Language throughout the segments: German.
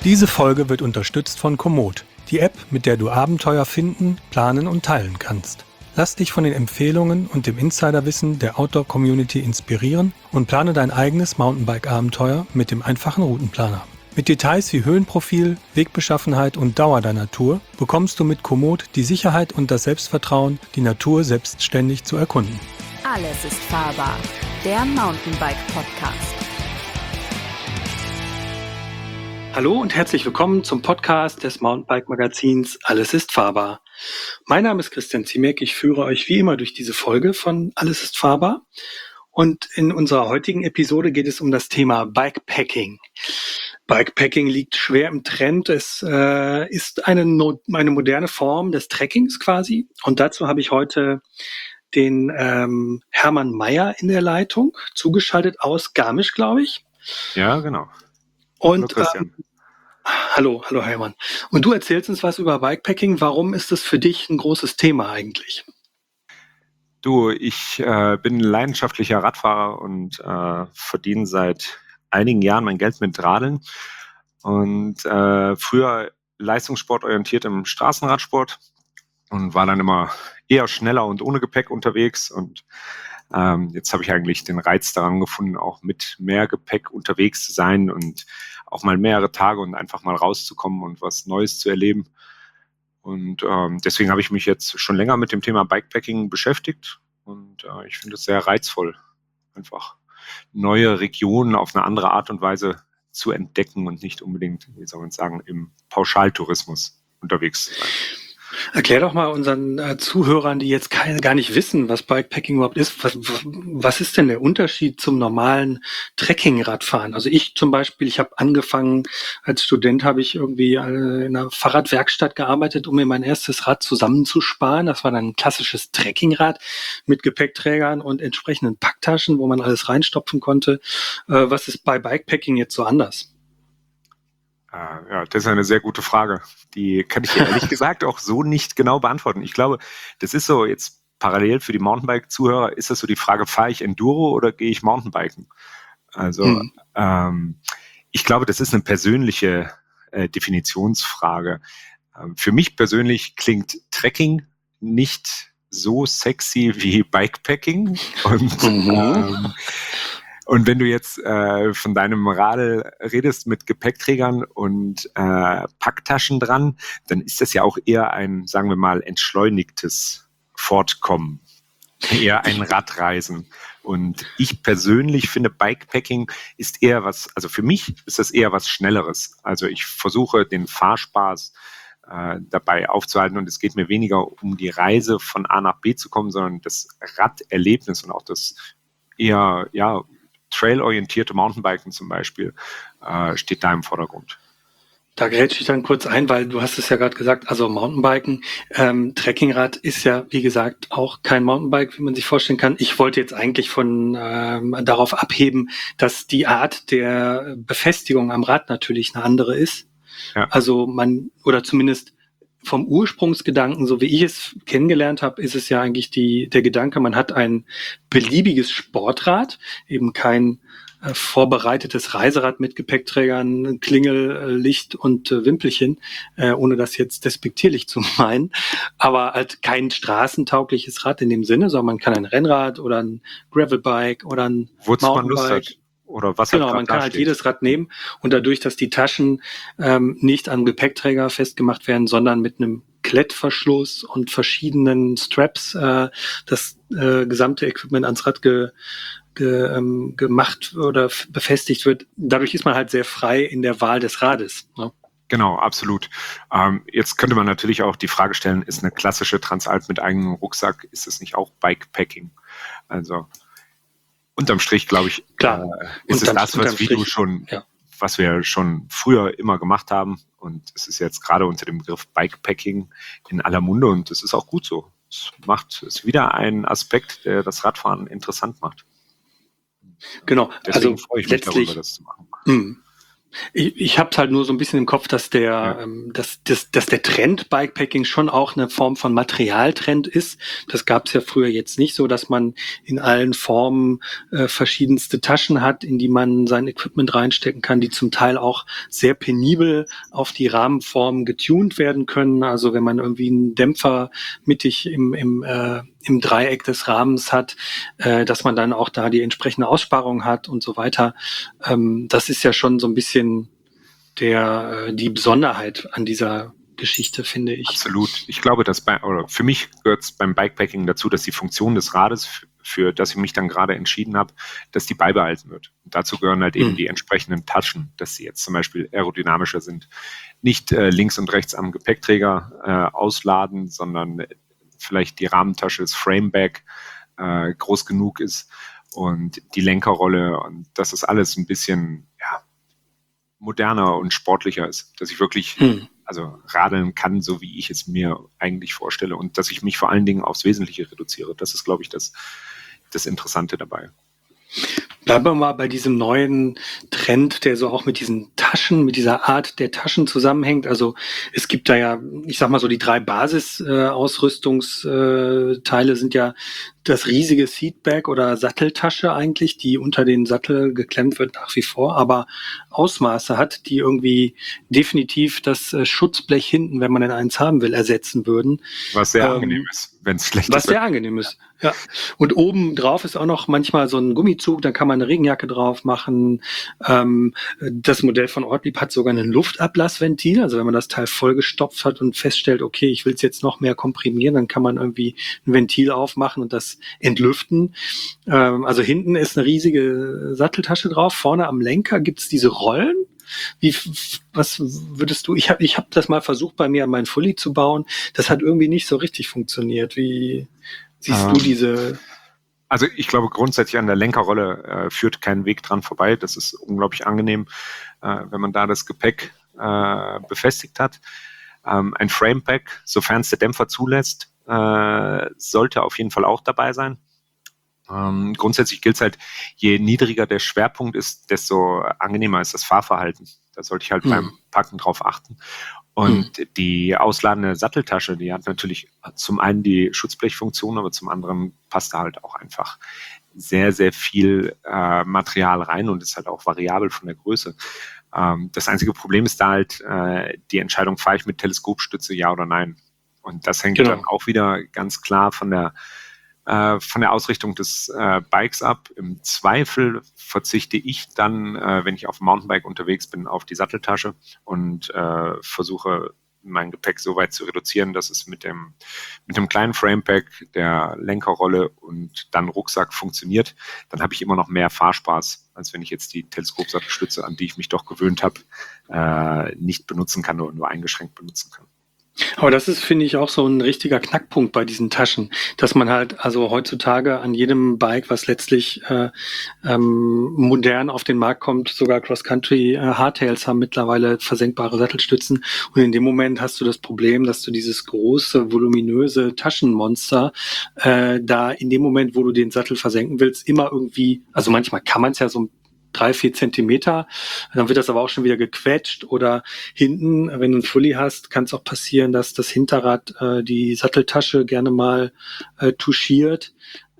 Diese Folge wird unterstützt von Komoot, die App, mit der du Abenteuer finden, planen und teilen kannst. Lass dich von den Empfehlungen und dem Insiderwissen der Outdoor-Community inspirieren und plane dein eigenes Mountainbike-Abenteuer mit dem einfachen Routenplaner. Mit Details wie Höhenprofil, Wegbeschaffenheit und Dauer deiner Tour bekommst du mit Komoot die Sicherheit und das Selbstvertrauen, die Natur selbstständig zu erkunden. Alles ist fahrbar, der Mountainbike-Podcast. Hallo und herzlich willkommen zum Podcast des Mountainbike-Magazins Alles ist fahrbar. Mein Name ist Christian Ziemek, ich führe euch wie immer durch diese Folge von Alles ist fahrbar. Und in unserer heutigen Episode geht es um das Thema Bikepacking. Bikepacking liegt schwer im Trend. Es ist eine moderne Form des Trekkings quasi. Und dazu habe ich heute den Hermann Meyer in der Leitung, zugeschaltet aus Garmisch, glaube ich. Ja, genau. Und hallo Christian. Hallo Hermann. Und du erzählst uns was über Bikepacking. Warum ist das für dich ein großes Thema eigentlich? Du, ich bin leidenschaftlicher Radfahrer und verdiene seit einigen Jahren mein Geld mit Radeln. Und früher leistungssportorientiert im Straßenradsport und war dann immer eher schneller und ohne Gepäck unterwegs. Und jetzt habe ich eigentlich den Reiz daran gefunden, auch mit mehr Gepäck unterwegs zu sein und auch mal mehrere Tage und einfach mal rauszukommen und was Neues zu erleben. Und deswegen habe ich mich jetzt schon länger mit dem Thema Bikepacking beschäftigt und ich finde es sehr reizvoll, einfach neue Regionen auf eine andere Art und Weise zu entdecken und nicht unbedingt, wie soll man sagen, im Pauschaltourismus unterwegs zu sein. Erklär doch mal unseren Zuhörern, die jetzt gar nicht wissen, was Bikepacking überhaupt ist. Was ist denn der Unterschied zum normalen Trekkingradfahren? Also ich zum Beispiel, ich habe angefangen, als Student habe ich irgendwie in einer Fahrradwerkstatt gearbeitet, um mir mein erstes Rad zusammenzusparen. Das war dann ein klassisches Trekkingrad mit Gepäckträgern und entsprechenden Packtaschen, wo man alles reinstopfen konnte. Was ist bei Bikepacking jetzt so anders? Ja, das ist eine sehr gute Frage. Die kann ich dir ehrlich gesagt auch so nicht genau beantworten. Ich glaube, das ist so jetzt parallel für die Mountainbike-Zuhörer, ist das so die Frage, fahre ich Enduro oder gehe ich Mountainbiken? Also ich glaube, das ist eine persönliche Definitionsfrage. Für mich persönlich klingt Trekking nicht so sexy wie Bikepacking. Und wenn du jetzt von deinem Radl redest mit Gepäckträgern und Packtaschen dran, dann ist das ja auch eher ein, sagen wir mal, entschleunigtes Fortkommen, eher ein Radreisen. Und ich persönlich finde, Bikepacking ist eher was, also für mich ist das eher was Schnelleres. Also ich versuche den Fahrspaß dabei aufzuhalten und es geht mir weniger um die Reise von A nach B zu kommen, sondern das Raderlebnis und auch das eher, ja, trailorientierte Mountainbiken zum Beispiel steht da im Vordergrund. Da grätsche ich dann kurz ein, weil du hast es ja gerade gesagt, also Mountainbiken, Trekkingrad ist ja, wie gesagt, auch kein Mountainbike, wie man sich vorstellen kann. Ich wollte jetzt eigentlich darauf abheben, dass die Art der Befestigung am Rad natürlich eine andere ist. Ja. Also oder zumindest vom Ursprungsgedanken, so wie ich es kennengelernt habe, ist es ja eigentlich der Gedanke, man hat ein beliebiges Sportrad, eben kein vorbereitetes Reiserad mit Gepäckträgern, Klingel, Licht und Wimpelchen, ohne das jetzt despektierlich zu meinen, aber halt kein straßentaugliches Rad in dem Sinne, sondern man kann ein Rennrad oder ein Gravelbike oder ein Mountainbike oder was genau, man kann halt jedes Rad nehmen und dadurch, dass die Taschen nicht am Gepäckträger festgemacht werden, sondern mit einem Klettverschluss und verschiedenen Straps das gesamte Equipment ans Rad gemacht oder befestigt wird. Dadurch ist man halt sehr frei in der Wahl des Rades. Ne? Genau, absolut. Jetzt könnte man natürlich auch die Frage stellen, ist eine klassische Transalp mit eigenem Rucksack, ist es nicht auch Bikepacking? Also unterm Strich, glaube ich, ist es das, was wir schon früher immer gemacht haben. Und es ist jetzt gerade unter dem Begriff Bikepacking in aller Munde und es ist auch gut so. Es ist wieder ein Aspekt, der das Radfahren interessant macht. Genau. Deswegen freue ich mich darüber, das zu machen. Ich habe es halt nur so ein bisschen im Kopf, dass dass der Trend Bikepacking schon auch eine Form von Materialtrend ist. Das gab es ja früher jetzt nicht so, dass man in allen Formen verschiedenste Taschen hat, in die man sein Equipment reinstecken kann, die zum Teil auch sehr penibel auf die Rahmenform getuned werden können. Also wenn man irgendwie einen Dämpfer mittig im Dreieck des Rahmens hat, dass man dann auch da die entsprechende Aussparung hat und so weiter. Das ist ja schon so ein bisschen die Besonderheit an dieser Geschichte, finde ich. Absolut. Ich glaube, oder für mich gehört es beim Bikepacking dazu, dass die Funktion des Rades, für das ich mich dann gerade entschieden habe, dass die beibehalten wird. Und dazu gehören halt eben die entsprechenden Taschen, dass sie jetzt zum Beispiel aerodynamischer sind. Nicht links und rechts am Gepäckträger ausladen, sondern vielleicht die Rahmentasche, das Framebag groß genug ist und die Lenkerrolle und dass das alles ein bisschen moderner und sportlicher ist, dass ich wirklich radeln kann, so wie ich es mir eigentlich vorstelle und dass ich mich vor allen Dingen aufs Wesentliche reduziere. Das ist, glaube ich, das Interessante dabei. Bleiben wir mal bei diesem neuen Trend, der so auch mit diesen Taschen, mit dieser Art der Taschen zusammenhängt. Also es gibt da ja, ich sag mal so, die 3 Basis-Ausrüstungsteile sind ja das riesige Seatbag oder Satteltasche eigentlich, die unter den Sattel geklemmt wird nach wie vor, aber Ausmaße hat, die irgendwie definitiv das Schutzblech hinten, wenn man denn eins haben will, ersetzen würden. Was sehr angenehm ist, wenn es schlecht ist. Was sehr angenehm ist, ja. Und oben drauf ist auch noch manchmal so ein Gummizug, da kann man eine Regenjacke drauf machen. Das Modell von Ortlieb hat sogar ein Luftablassventil, also wenn man das Teil vollgestopft hat und feststellt, okay, ich will es jetzt noch mehr komprimieren, dann kann man irgendwie ein Ventil aufmachen und das entlüften. Also hinten ist eine riesige Satteltasche drauf, vorne am Lenker gibt's diese Rollen. Was würdest du, ich hab das mal versucht bei mir an meinen Fully zu bauen, das hat irgendwie nicht so richtig funktioniert. Wie siehst du diese? Also ich glaube grundsätzlich an der Lenkerrolle führt kein Weg dran vorbei. Das ist unglaublich angenehm, wenn man da das Gepäck befestigt hat. Ein Framepack, sofern es der Dämpfer zulässt, sollte auf jeden Fall auch dabei sein. Grundsätzlich gilt es halt, je niedriger der Schwerpunkt ist, desto angenehmer ist das Fahrverhalten. Da sollte ich halt beim Packen drauf achten. Und die ausladende Satteltasche, die hat natürlich zum einen die Schutzblechfunktion, aber zum anderen passt da halt auch einfach sehr, sehr viel Material rein und ist halt auch variabel von der Größe. Das einzige Problem ist da halt die Entscheidung, fahre ich mit Teleskopstütze, ja oder nein. Und das hängt dann auch wieder ganz klar von der Ausrichtung des Bikes ab. Im Zweifel verzichte ich dann, wenn ich auf dem Mountainbike unterwegs bin, auf die Satteltasche und versuche mein Gepäck so weit zu reduzieren, dass es mit dem kleinen Framepack, der Lenkerrolle und dann Rucksack funktioniert. Dann habe ich immer noch mehr Fahrspaß, als wenn ich jetzt die Teleskopsattelstütze, an die ich mich doch gewöhnt habe, nicht benutzen kann oder nur eingeschränkt benutzen kann. Aber das ist, finde ich, auch so ein richtiger Knackpunkt bei diesen Taschen, dass man halt also heutzutage an jedem Bike, was letztlich modern auf den Markt kommt, sogar Cross-Country Hardtails haben mittlerweile versenkbare Sattelstützen. Und in dem Moment hast du das Problem, dass du dieses große, voluminöse Taschenmonster da in dem Moment, wo du den Sattel versenken willst, immer irgendwie, also manchmal kann man es ja so 3-4 Zentimeter, dann wird das aber auch schon wieder gequetscht oder hinten, wenn du einen Fully hast, kann es auch passieren, dass das Hinterrad die Satteltasche gerne mal touchiert.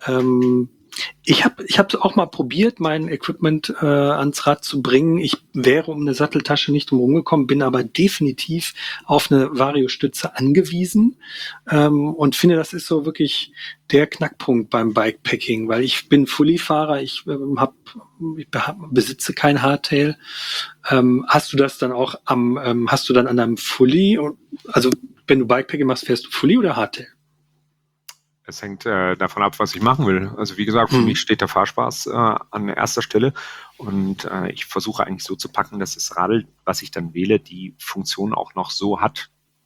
Ich hab auch mal probiert, mein Equipment ans Rad zu bringen. Ich wäre um eine Satteltasche nicht drum gekommen, bin aber definitiv auf eine Variostütze angewiesen und finde, das ist so wirklich der Knackpunkt beim Bikepacking, weil ich bin Fully-Fahrer, ich besitze kein Hardtail. Hast du das dann auch hast du dann an deinem Fully, also wenn du Bikepacking machst, fährst du Fully oder Hardtail? Es hängt davon ab, was ich machen will. Also wie gesagt, für mich steht der Fahrspaß an erster Stelle und ich versuche eigentlich so zu packen, dass das Radl, was ich dann wähle, die Funktion auch noch so hat,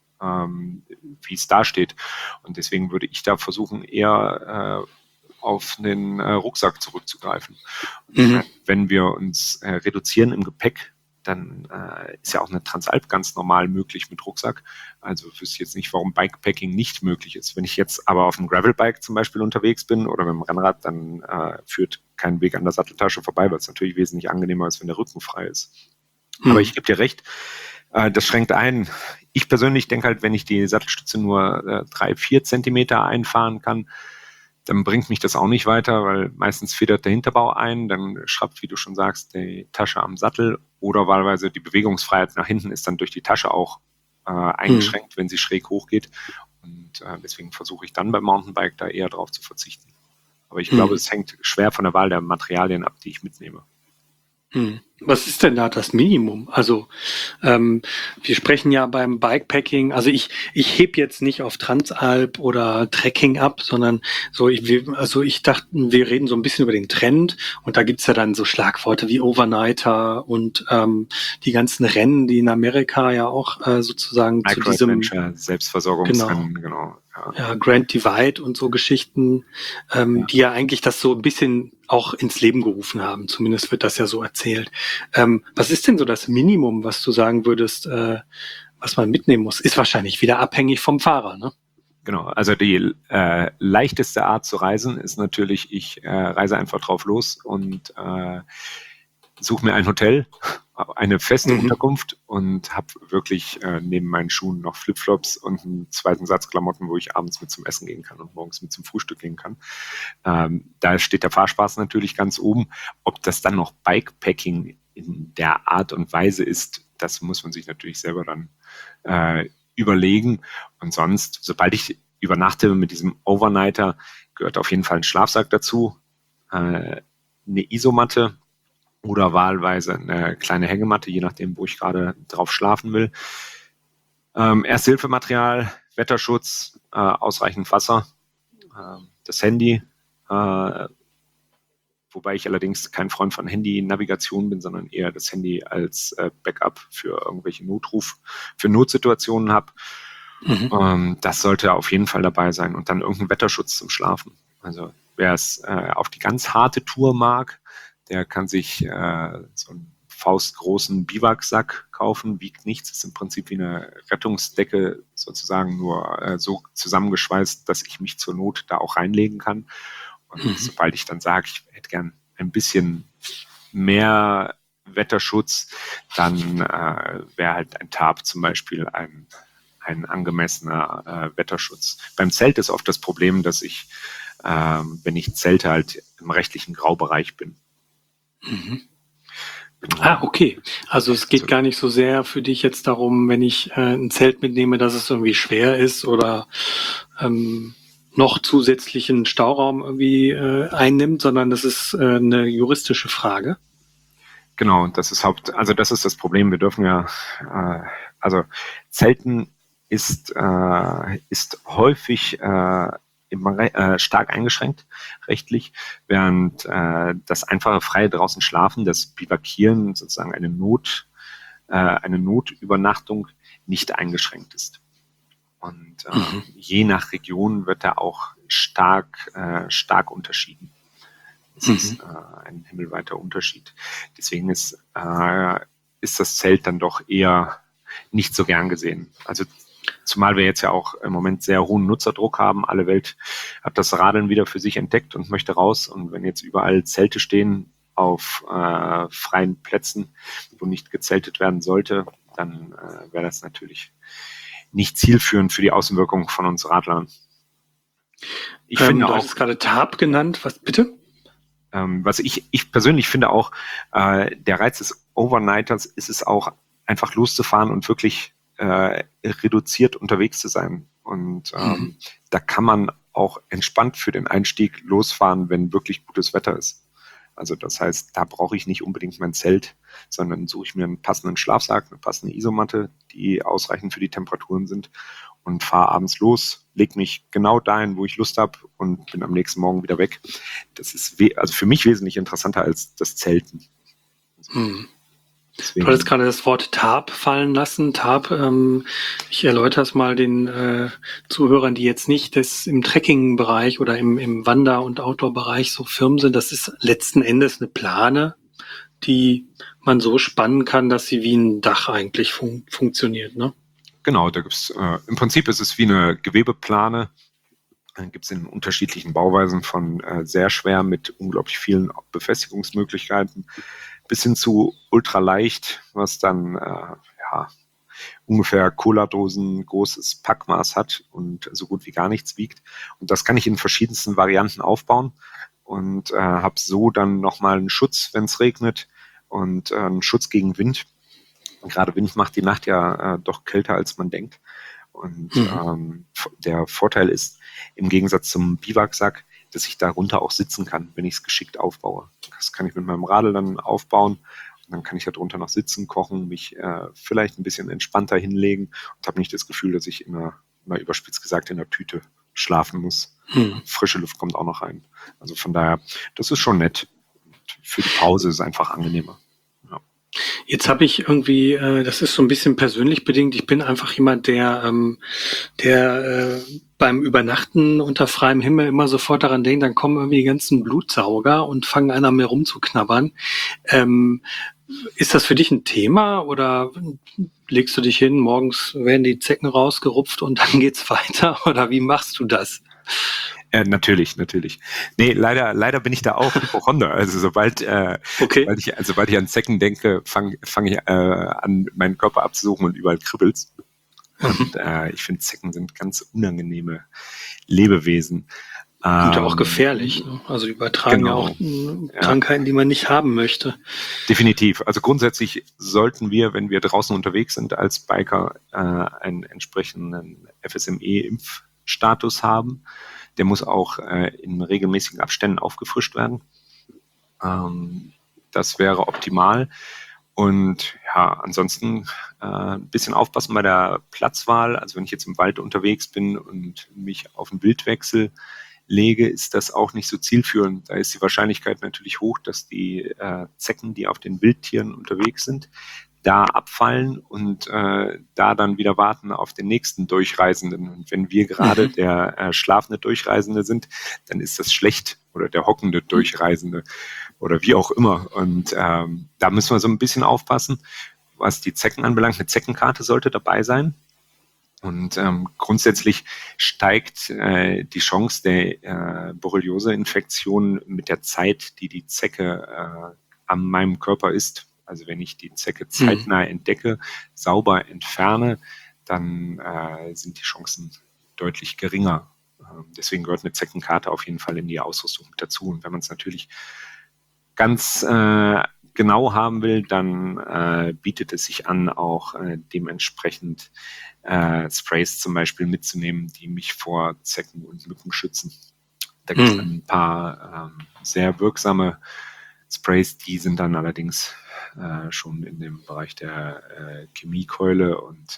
wie es da steht. Und deswegen würde ich da versuchen, eher auf einen Rucksack zurückzugreifen. Wenn wir uns reduzieren im Gepäck, dann ist ja auch eine Transalp ganz normal möglich mit Rucksack. Also wüsste ich jetzt nicht, warum Bikepacking nicht möglich ist. Wenn ich jetzt aber auf einem Gravelbike zum Beispiel unterwegs bin oder mit dem Rennrad, dann führt kein Weg an der Satteltasche vorbei, weil es natürlich wesentlich angenehmer ist, wenn der Rücken frei ist. Aber ich gebe dir recht, das schränkt ein. Ich persönlich denke halt, wenn ich die Sattelstütze nur 3-4 Zentimeter einfahren kann, dann bringt mich das auch nicht weiter, weil meistens federt der Hinterbau ein, dann schraubt, wie du schon sagst, die Tasche am Sattel oder wahlweise die Bewegungsfreiheit nach hinten ist dann durch die Tasche auch eingeschränkt, wenn sie schräg hochgeht. Und deswegen versuche ich dann beim Mountainbike da eher drauf zu verzichten. Aber ich glaube, es hängt schwer von der Wahl der Materialien ab, die ich mitnehme. Was ist denn da das Minimum? Also wir sprechen ja beim Bikepacking, also ich heb jetzt nicht auf Transalp oder Trekking ab, sondern ich dachte, wir reden so ein bisschen über den Trend und da gibt's ja dann so Schlagworte wie Overnighter und die ganzen Rennen, die in Amerika ja auch sozusagen zu diesem Selbstversorgungsrennen, genau. Ja, Grand Divide und so Geschichten, die ja eigentlich das so ein bisschen auch ins Leben gerufen haben. Zumindest wird das ja so erzählt. Was ist denn so das Minimum, was du sagen würdest, was man mitnehmen muss? Ist wahrscheinlich wieder abhängig vom Fahrer, ne? Genau, also die leichteste Art zu reisen ist natürlich, ich reise einfach drauf los und suche mir ein Hotel, eine feste Unterkunft und habe wirklich neben meinen Schuhen noch Flipflops und einen zweiten Satz Klamotten, wo ich abends mit zum Essen gehen kann und morgens mit zum Frühstück gehen kann. Da steht der Fahrspaß natürlich ganz oben. Ob das dann noch Bikepacking in der Art und Weise ist, das muss man sich natürlich selber dann überlegen. Und sonst, sobald ich übernachte mit diesem Overnighter, gehört auf jeden Fall ein Schlafsack dazu, eine Isomatte, oder wahlweise eine kleine Hängematte, je nachdem, wo ich gerade drauf schlafen will. Erste-Hilfe-Material, Wetterschutz, ausreichend Wasser, das Handy, wobei ich allerdings kein Freund von Handy-Navigation bin, sondern eher das Handy als Backup für irgendwelche für Notsituationen habe. Das sollte auf jeden Fall dabei sein und dann irgendein Wetterschutz zum Schlafen. Also wer es auf die ganz harte Tour mag, der kann sich so einen faustgroßen Biwaksack kaufen, wiegt nichts, ist im Prinzip wie eine Rettungsdecke sozusagen, nur so zusammengeschweißt, dass ich mich zur Not da auch reinlegen kann. Und sobald ich dann sage, ich hätte gern ein bisschen mehr Wetterschutz, dann wäre halt ein Tarp zum Beispiel ein angemessener Wetterschutz. Beim Zelt ist oft das Problem, dass ich, wenn ich zelte, halt im rechtlichen Graubereich bin. Ah, okay. Also es geht gar nicht so sehr für dich jetzt darum, wenn ich ein Zelt mitnehme, dass es irgendwie schwer ist oder noch zusätzlichen Stauraum irgendwie einnimmt, sondern das ist eine juristische Frage. Genau, das ist das ist das Problem. Wir dürfen ja, Zelten ist häufig stark eingeschränkt rechtlich, während das einfache freie draußen schlafen, das Bivakieren, sozusagen eine Notübernachtung nicht eingeschränkt ist. Und je nach Region wird da auch stark unterschieden. Das ist ein himmelweiter Unterschied. Deswegen ist das Zelt dann doch eher nicht so gern gesehen. Also zumal wir jetzt ja auch im Moment sehr hohen Nutzerdruck haben. Alle Welt hat das Radeln wieder für sich entdeckt und möchte raus. Und wenn jetzt überall Zelte stehen auf freien Plätzen, wo nicht gezeltet werden sollte, dann wäre das natürlich nicht zielführend für die Außenwirkung von uns Radlern. Ich finde du hast gerade Tarp genannt. Was bitte? Was ich persönlich finde auch, der Reiz des Overnighters ist es auch, einfach loszufahren und wirklich reduziert unterwegs zu sein. Und da kann man auch entspannt für den Einstieg losfahren, wenn wirklich gutes Wetter ist. Also das heißt, da brauche ich nicht unbedingt mein Zelt, sondern suche ich mir einen passenden Schlafsack, eine passende Isomatte, die ausreichend für die Temperaturen sind und fahre abends los, lege mich genau dahin, wo ich Lust habe und bin am nächsten Morgen wieder weg. Das ist also für mich wesentlich interessanter als das Zelten. Du hattest gerade das Wort Tarp fallen lassen. Tarp, ich erläutere es mal den Zuhörern, die jetzt nicht im Trekking-Bereich oder im Wander- und Outdoor-Bereich so firm sind. Das ist letzten Endes eine Plane, die man so spannen kann, dass sie wie ein Dach eigentlich funktioniert, ne? Genau, da gibt's im Prinzip ist es wie eine Gewebeplane. Gibt es in unterschiedlichen Bauweisen von sehr schwer mit unglaublich vielen Befestigungsmöglichkeiten bis hin zu ultraleicht, was dann ungefähr Cola-Dosen großes Packmaß hat und so gut wie gar nichts wiegt. Und das kann ich in verschiedensten Varianten aufbauen und habe so dann nochmal einen Schutz, wenn es regnet, und einen Schutz gegen Wind. Und gerade Wind macht die Nacht ja doch kälter, als man denkt. Und der Vorteil ist, im Gegensatz zum Biwaksack, dass ich darunter auch sitzen kann, wenn ich es geschickt aufbaue. Das kann ich mit meinem Radl dann aufbauen. Und dann kann ich darunter noch sitzen, kochen, mich vielleicht ein bisschen entspannter hinlegen und habe nicht das Gefühl, dass ich mal überspitzt gesagt, in der Tüte schlafen muss. Frische Luft kommt auch noch rein. Also von daher, das ist schon nett. Und für die Pause ist es einfach angenehmer. Ja. Jetzt habe ich irgendwie, das ist so ein bisschen persönlich bedingt, ich bin einfach jemand, der beim Übernachten unter freiem Himmel immer sofort daran denkt, dann kommen irgendwie die ganzen Blutsauger und fangen an mir rumzuknabbern. Ist das für dich ein Thema oder legst du dich hin, morgens werden die Zecken rausgerupft und dann geht's weiter oder wie machst du das? Natürlich. Nee, leider bin ich da auch Hypochonder. Also sobald ich an Zecken denke, fange ich an, meinen Körper abzusuchen und überall kribbelt's. Und ich finde, Zecken sind ganz unangenehme Lebewesen. Und auch gefährlich. Ne? Also übertragen genau. auch Krankheiten, die man nicht haben möchte. Definitiv. Also grundsätzlich sollten wir, wenn wir draußen unterwegs sind als Biker, einen entsprechenden FSME-Impfstatus haben. Der muss auch in regelmäßigen Abständen aufgefrischt werden. Das wäre optimal. Und ja, ansonsten ein bisschen aufpassen bei der Platzwahl. Also wenn ich jetzt im Wald unterwegs bin und mich auf den Wildwechsel lege, ist das auch nicht so zielführend. Da ist die Wahrscheinlichkeit natürlich hoch, dass die Zecken, die auf den Wildtieren unterwegs sind, da abfallen und da dann wieder warten auf den nächsten Durchreisenden. Und wenn wir gerade der schlafende Durchreisende sind, dann ist das schlecht, oder der hockende Durchreisende oder wie auch immer. Und da müssen wir so ein bisschen aufpassen, was die Zecken anbelangt. Eine Zeckenkarte sollte dabei sein. Und grundsätzlich steigt die Chance der Borreliose-Infektion mit der Zeit, die die Zecke an meinem Körper ist. Also wenn ich die Zecke zeitnah entdecke, sauber entferne, dann sind die Chancen deutlich geringer. Deswegen gehört eine Zeckenkarte auf jeden Fall in die Ausrüstung mit dazu. Und wenn man es natürlich ganz genau haben will, dann bietet es sich an, auch dementsprechend Sprays zum Beispiel mitzunehmen, die mich vor Zecken und Mücken schützen. Da gibt es ein paar sehr wirksame Sprays, die sind dann allerdings schon in dem Bereich der Chemiekeule und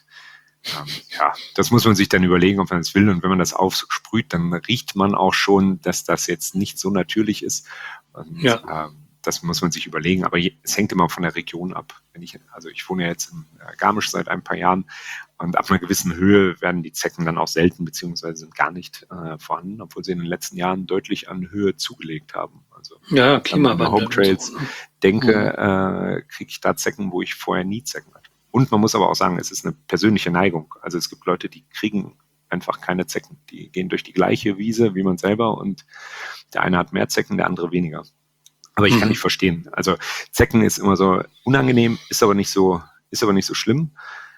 das muss man sich dann überlegen, ob man das will. Und wenn man das aufsprüht, dann riecht man auch schon, dass das jetzt nicht so natürlich ist. Und, das muss man sich überlegen, aber es hängt immer von der Region ab. Ich wohne ja jetzt in Garmisch seit ein paar Jahren und ab einer gewissen Höhe werden die Zecken dann auch selten beziehungsweise sind gar nicht vorhanden, obwohl sie in den letzten Jahren deutlich an Höhe zugelegt haben. Also Klimawandel. Home Trails denke, kriege ich da Zecken, wo ich vorher nie Zecken hatte. Und man muss aber auch sagen, es ist eine persönliche Neigung. Also es gibt Leute, die kriegen einfach keine Zecken. Die gehen durch die gleiche Wiese wie man selber und der eine hat mehr Zecken, der andere weniger. Aber ich kann nicht verstehen. Also Zecken ist immer so unangenehm, ist aber nicht so schlimm,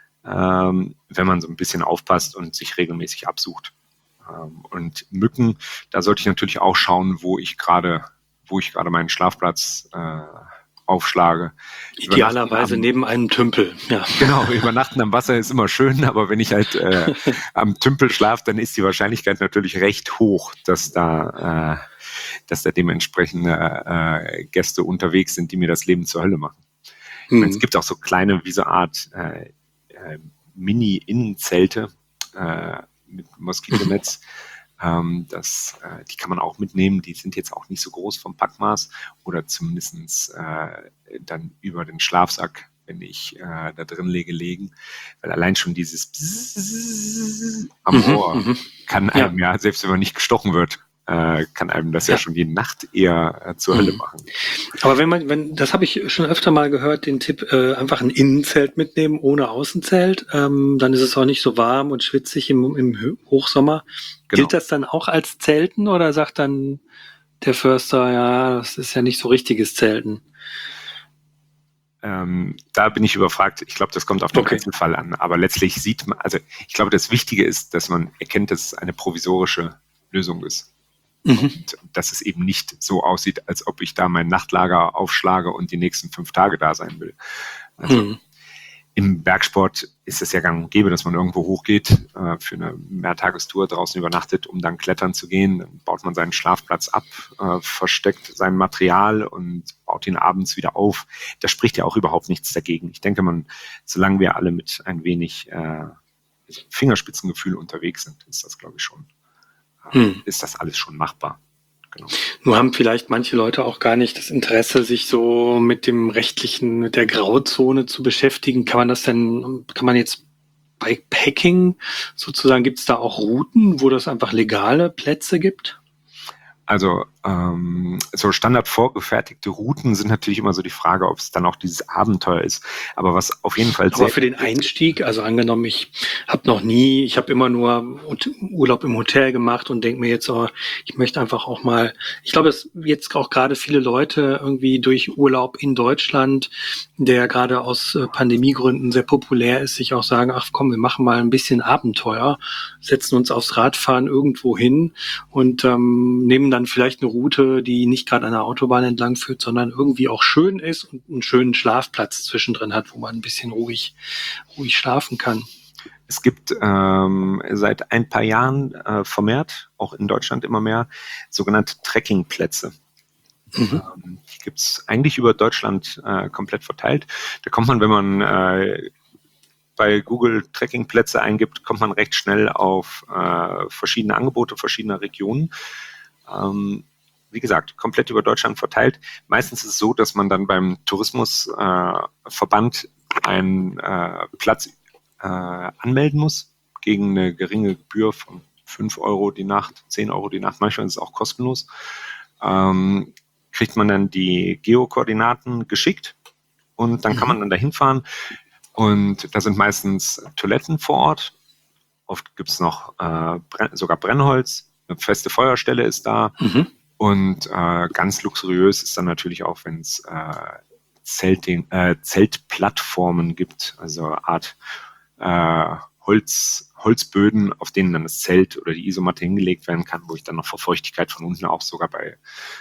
wenn man so ein bisschen aufpasst und sich regelmäßig absucht. Und Mücken, da sollte ich natürlich auch schauen, wo ich gerade meinen Schlafplatz aufschlage. Idealerweise neben einem Tümpel. Ja. Genau, übernachten am Wasser ist immer schön, aber wenn ich halt am Tümpel schlafe, dann ist die Wahrscheinlichkeit natürlich recht hoch, dass da dementsprechende Gäste unterwegs sind, die mir das Leben zur Hölle machen. Ich meine, es gibt auch so kleine, wie so eine Art Mini-Innenzelte mit Moskitonetz. Die kann man auch mitnehmen. Die sind jetzt auch nicht so groß vom Packmaß oder zumindest dann über den Schlafsack, wenn ich da drin legen. Weil allein schon dieses Bzzz am Ohr kann einem selbst wenn man nicht gestochen wird, kann einem das ja schon die Nacht eher zur Hölle machen. Aber das habe ich schon öfter mal gehört, den Tipp, einfach ein Innenzelt mitnehmen ohne Außenzelt, dann ist es auch nicht so warm und schwitzig im Hochsommer. Genau. Gilt das dann auch als Zelten oder sagt dann der Förster, ja, das ist ja nicht so richtiges Zelten? Da bin ich überfragt. Ich glaube, das kommt auf den Einzelfall an. Aber letztlich sieht man, also ich glaube, das Wichtige ist, dass man erkennt, dass es eine provisorische Lösung ist. Und dass es eben nicht so aussieht, als ob ich da mein Nachtlager aufschlage und die nächsten 5 Tage da sein will. Also im Bergsport ist es ja gang und gäbe, dass man irgendwo hochgeht, für eine Mehrtagestour draußen übernachtet, um dann klettern zu gehen. Dann baut man seinen Schlafplatz ab, versteckt sein Material und baut ihn abends wieder auf. Da spricht ja auch überhaupt nichts dagegen. Ich denke, solange wir alle mit ein wenig Fingerspitzengefühl unterwegs sind, ist das, glaube ich, schon. Ist das alles schon machbar. Genau. Nur haben vielleicht manche Leute auch gar nicht das Interesse, sich so mit dem rechtlichen, mit der Grauzone zu beschäftigen. Kann man jetzt Bikepacking sozusagen, gibt es da auch Routen, wo das einfach legale Plätze gibt? Also so standard vorgefertigte Routen sind natürlich immer so die Frage, ob es dann auch dieses Abenteuer ist. Aber was auf jeden Fall Aber für den Einstieg, also angenommen, ich habe immer nur Urlaub im Hotel gemacht und denke mir jetzt, ich möchte einfach auch mal, ich glaube, dass jetzt auch gerade viele Leute irgendwie durch Urlaub in Deutschland, der gerade aus Pandemiegründen sehr populär ist, sich auch sagen, ach komm, wir machen mal ein bisschen Abenteuer, setzen uns aufs Radfahren irgendwo hin und nehmen dann vielleicht eine Route, die nicht gerade an der Autobahn entlang führt, sondern irgendwie auch schön ist und einen schönen Schlafplatz zwischendrin hat, wo man ein bisschen ruhig schlafen kann. Es gibt seit ein paar Jahren vermehrt, auch in Deutschland immer mehr, sogenannte Trekkingplätze. Die gibt es eigentlich über Deutschland komplett verteilt. Da kommt man, wenn man bei Google Trekkingplätze eingibt, kommt man recht schnell auf verschiedene Angebote verschiedener Regionen. Wie gesagt, komplett über Deutschland verteilt. Meistens ist es so, dass man dann beim Tourismusverband einen Platz anmelden muss gegen eine geringe Gebühr von 5 Euro die Nacht, 10 Euro die Nacht. Manchmal ist es auch kostenlos. Kriegt man dann die Geokoordinaten geschickt und dann kann man dann dahin fahren. Und da sind meistens Toiletten vor Ort. Oft gibt es noch sogar Brennholz. Eine feste Feuerstelle ist da. Und ganz luxuriös ist dann natürlich auch, wenn es Zeltplattformen gibt, also Art Holzböden, auf denen dann das Zelt oder die Isomatte hingelegt werden kann, wo ich dann noch vor Feuchtigkeit von unten auch sogar bei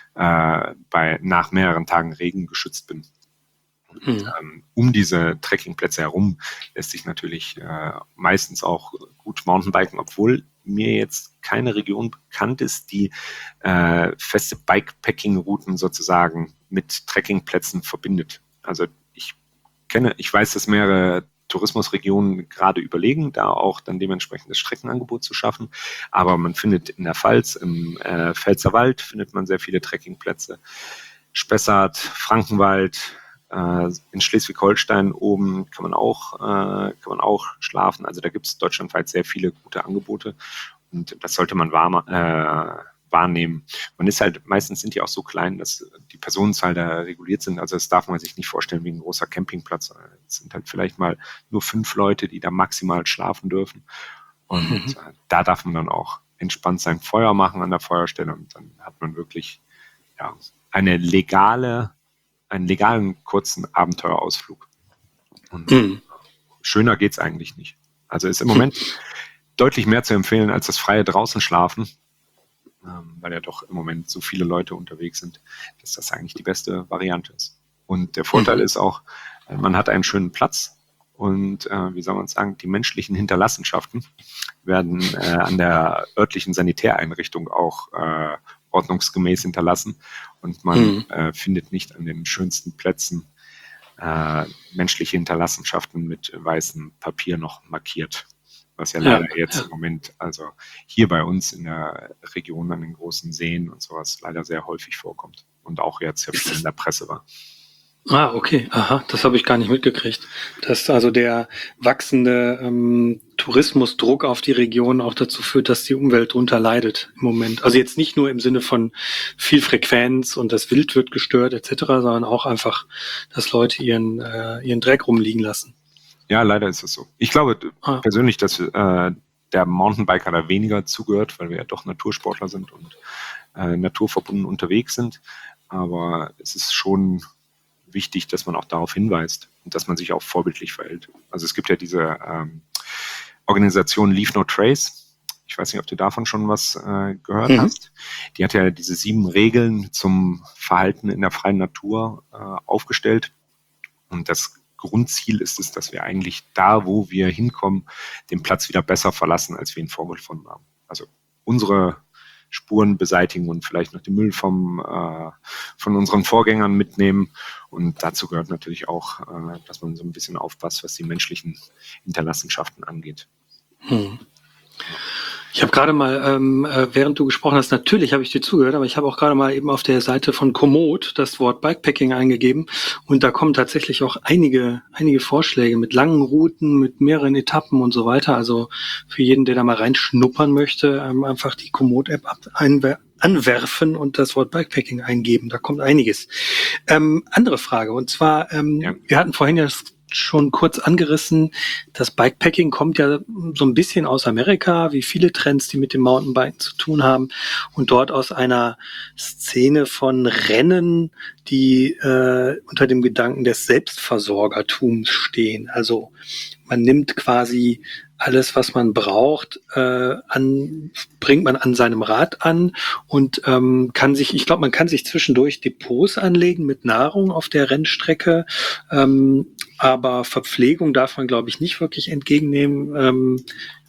nach mehreren Tagen Regen geschützt bin. Und, um diese Trekkingplätze herum lässt sich natürlich meistens auch gut Mountainbiken, obwohl mir jetzt keine Region bekannt ist, die feste Bikepacking-Routen sozusagen mit Trekkingplätzen verbindet. Also ich weiß, dass mehrere Tourismusregionen gerade überlegen, da auch dann dementsprechend das Streckenangebot zu schaffen. Aber man findet in der Pfalz, im Pfälzerwald findet man sehr viele Trekkingplätze. Spessart, Frankenwald, in Schleswig-Holstein oben kann man auch schlafen. Also da gibt es deutschlandweit sehr viele gute Angebote und das sollte man wahrnehmen. Man ist halt, meistens sind die auch so klein, dass die Personenzahl da reguliert sind. Also das darf man sich nicht vorstellen wie ein großer Campingplatz. Es sind halt vielleicht mal nur 5 Leute, die da maximal schlafen dürfen. Und da darf man dann auch entspannt sein Feuer machen an der Feuerstelle und dann hat man wirklich einen legalen kurzen Abenteuerausflug. Und schöner geht's eigentlich nicht. Also ist im Moment deutlich mehr zu empfehlen als das freie draußen schlafen, weil ja doch im Moment so viele Leute unterwegs sind, dass das eigentlich die beste Variante ist. Und der Vorteil ist auch, man hat einen schönen Platz und wie soll man sagen, die menschlichen Hinterlassenschaften werden an der örtlichen Sanitäreinrichtung auch ordnungsgemäß hinterlassen und man findet nicht an den schönsten Plätzen menschliche Hinterlassenschaften mit weißem Papier noch markiert, was ja leider jetzt im Moment, also hier bei uns in der Region an den großen Seen und sowas leider sehr häufig vorkommt und auch jetzt in der Presse war. Ah, okay. Aha, das habe ich gar nicht mitgekriegt. Dass also der wachsende Tourismusdruck auf die Region auch dazu führt, dass die Umwelt drunter leidet im Moment. Also jetzt nicht nur im Sinne von viel Frequenz und das Wild wird gestört etc., sondern auch einfach, dass Leute ihren Dreck rumliegen lassen. Ja, leider ist es so. Ich glaube persönlich, dass der Mountainbiker da weniger zugehört, weil wir ja doch Natursportler sind und naturverbunden unterwegs sind. Aber es ist schon wichtig, dass man auch darauf hinweist und dass man sich auch vorbildlich verhält. Also es gibt ja diese Organisation Leave No Trace. Ich weiß nicht, ob du davon schon was gehört hast. Die hat ja diese 7 Regeln zum Verhalten in der freien Natur aufgestellt. Und das Grundziel ist es, dass wir eigentlich da, wo wir hinkommen, den Platz wieder besser verlassen, als wir ihn vorgefunden haben. Also unsere Spuren beseitigen und vielleicht noch den Müll von unseren Vorgängern mitnehmen. Und dazu gehört natürlich auch, dass man so ein bisschen aufpasst, was die menschlichen Hinterlassenschaften angeht. Ich habe gerade mal, während du gesprochen hast, natürlich habe ich dir zugehört, aber ich habe auch gerade mal eben auf der Seite von Komoot das Wort Bikepacking eingegeben und da kommen tatsächlich auch einige Vorschläge mit langen Routen, mit mehreren Etappen und so weiter. Also für jeden, der da mal reinschnuppern möchte, einfach die Komoot-App anwerfen und das Wort Bikepacking eingeben. Da kommt einiges. Andere Frage, und zwar, wir hatten vorhin ja schon kurz angerissen, das Bikepacking kommt ja so ein bisschen aus Amerika, wie viele Trends, die mit dem Mountainbiken zu tun haben und dort aus einer Szene von Rennen, die unter dem Gedanken des Selbstversorgertums stehen. Also man nimmt quasi alles, was man braucht, bringt man an seinem Rad an und man kann sich zwischendurch Depots anlegen mit Nahrung auf der Rennstrecke, aber Verpflegung darf man, glaube ich, nicht wirklich entgegennehmen.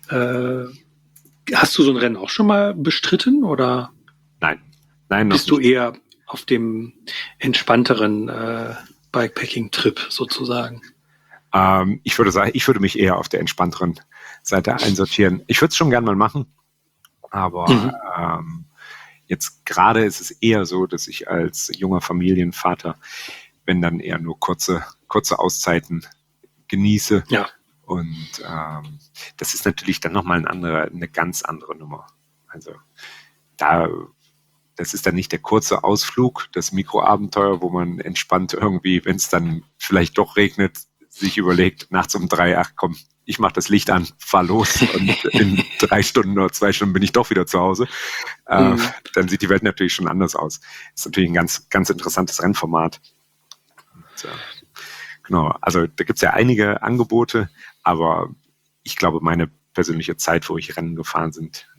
Hast du so ein Rennen auch schon mal bestritten oder? Nein, noch bist du eher auf dem entspannteren Bikepacking-Trip sozusagen? Ich würde sagen, ich würde mich eher auf der entspannteren Seite einsortieren. Ich würde es schon gerne mal machen, aber jetzt gerade ist es eher so, dass ich als junger Familienvater, wenn dann eher nur kurze Auszeiten genieße. Ja. Und das ist natürlich dann nochmal eine ganz andere Nummer. Also das ist dann nicht der kurze Ausflug, das Mikroabenteuer, wo man entspannt irgendwie, wenn es dann vielleicht doch regnet, sich überlegt, nachts um 3, ach komm, ich mache das Licht an, fahr los und in 3 Stunden oder 2 Stunden bin ich doch wieder zu Hause. Dann sieht die Welt natürlich schon anders aus. Ist natürlich ein ganz, ganz interessantes Rennformat. Und, genau, also da gibt es ja einige Angebote, aber ich glaube, meine persönliche Zeit, wo ich Rennen gefahren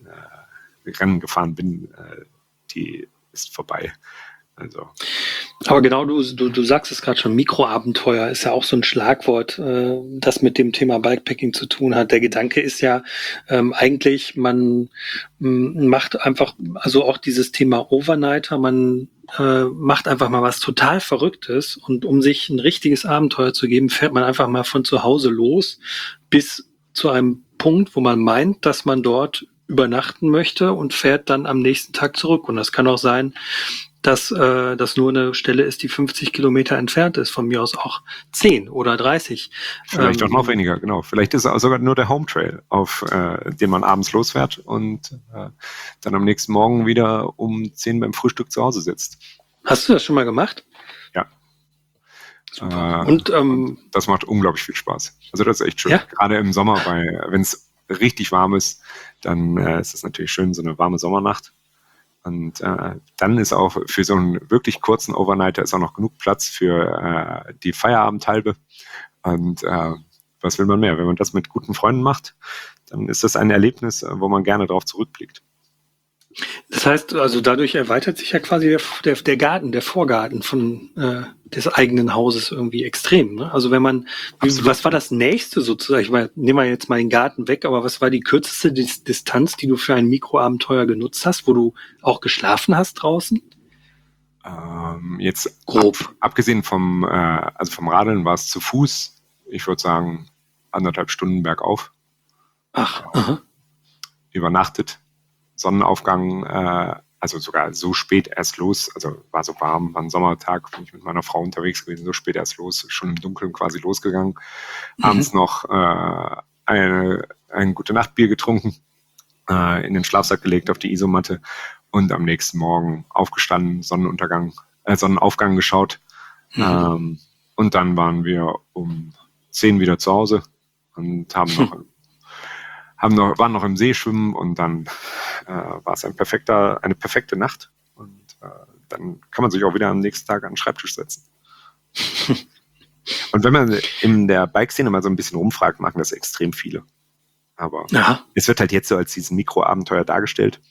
bin, die ist vorbei. Also. Aber genau, du sagst es gerade schon, Mikroabenteuer ist ja auch so ein Schlagwort, das mit dem Thema Bikepacking zu tun hat. Der Gedanke ist ja eigentlich, man macht einfach, also auch dieses Thema Overnighter, man macht einfach mal was total Verrücktes und um sich ein richtiges Abenteuer zu geben, fährt man einfach mal von zu Hause los bis zu einem Punkt, wo man meint, dass man dort übernachten möchte und fährt dann am nächsten Tag zurück. Und das kann auch sein, dass das nur eine Stelle ist, die 50 Kilometer entfernt ist, von mir aus auch 10 oder 30. Vielleicht auch noch weniger, genau. Vielleicht ist es sogar nur der Home Trail, auf den man abends losfährt und dann am nächsten Morgen wieder um 10 beim Frühstück zu Hause sitzt. Hast du das schon mal gemacht? Ja. Super. Und das macht unglaublich viel Spaß. Also das ist echt schön. Ja? Gerade im Sommer, weil wenn es richtig warm ist, dann ist es natürlich schön, so eine warme Sommernacht. Und dann ist auch für so einen wirklich kurzen Overnighter ist auch noch genug Platz für die Feierabendhalbe. Und was will man mehr? Wenn man das mit guten Freunden macht, dann ist das ein Erlebnis, wo man gerne drauf zurückblickt. Das heißt, also dadurch erweitert sich ja quasi der Garten, der Vorgarten von des eigenen Hauses irgendwie extrem. Ne? Also wenn man, was war das Nächste sozusagen? Ich meine, nehmen wir jetzt mal den Garten weg, aber was war die kürzeste Distanz, die du für ein Mikroabenteuer genutzt hast, wo du auch geschlafen hast draußen? Jetzt grob. Abgesehen vom Radeln war es zu Fuß. Ich würde sagen 1,5 Stunden bergauf. Ach, aha. Übernachtet. Sonnenaufgang, also sogar so spät erst los, also war so warm, war ein Sommertag, bin ich mit meiner Frau unterwegs gewesen, so spät erst los, schon im Dunkeln quasi losgegangen, abends noch ein Gute-Nacht-Bier getrunken, in den Schlafsack gelegt auf die Isomatte und am nächsten Morgen aufgestanden, Sonnenaufgang geschaut und dann waren wir um 10 wieder zu Hause und waren noch im See schwimmen und dann war es eine perfekte Nacht und dann kann man sich auch wieder am nächsten Tag an den Schreibtisch setzen. Und wenn man in der Bike-Szene mal so ein bisschen rumfragt, machen das extrem viele. Aber es wird halt jetzt so als dieses Mikroabenteuer dargestellt.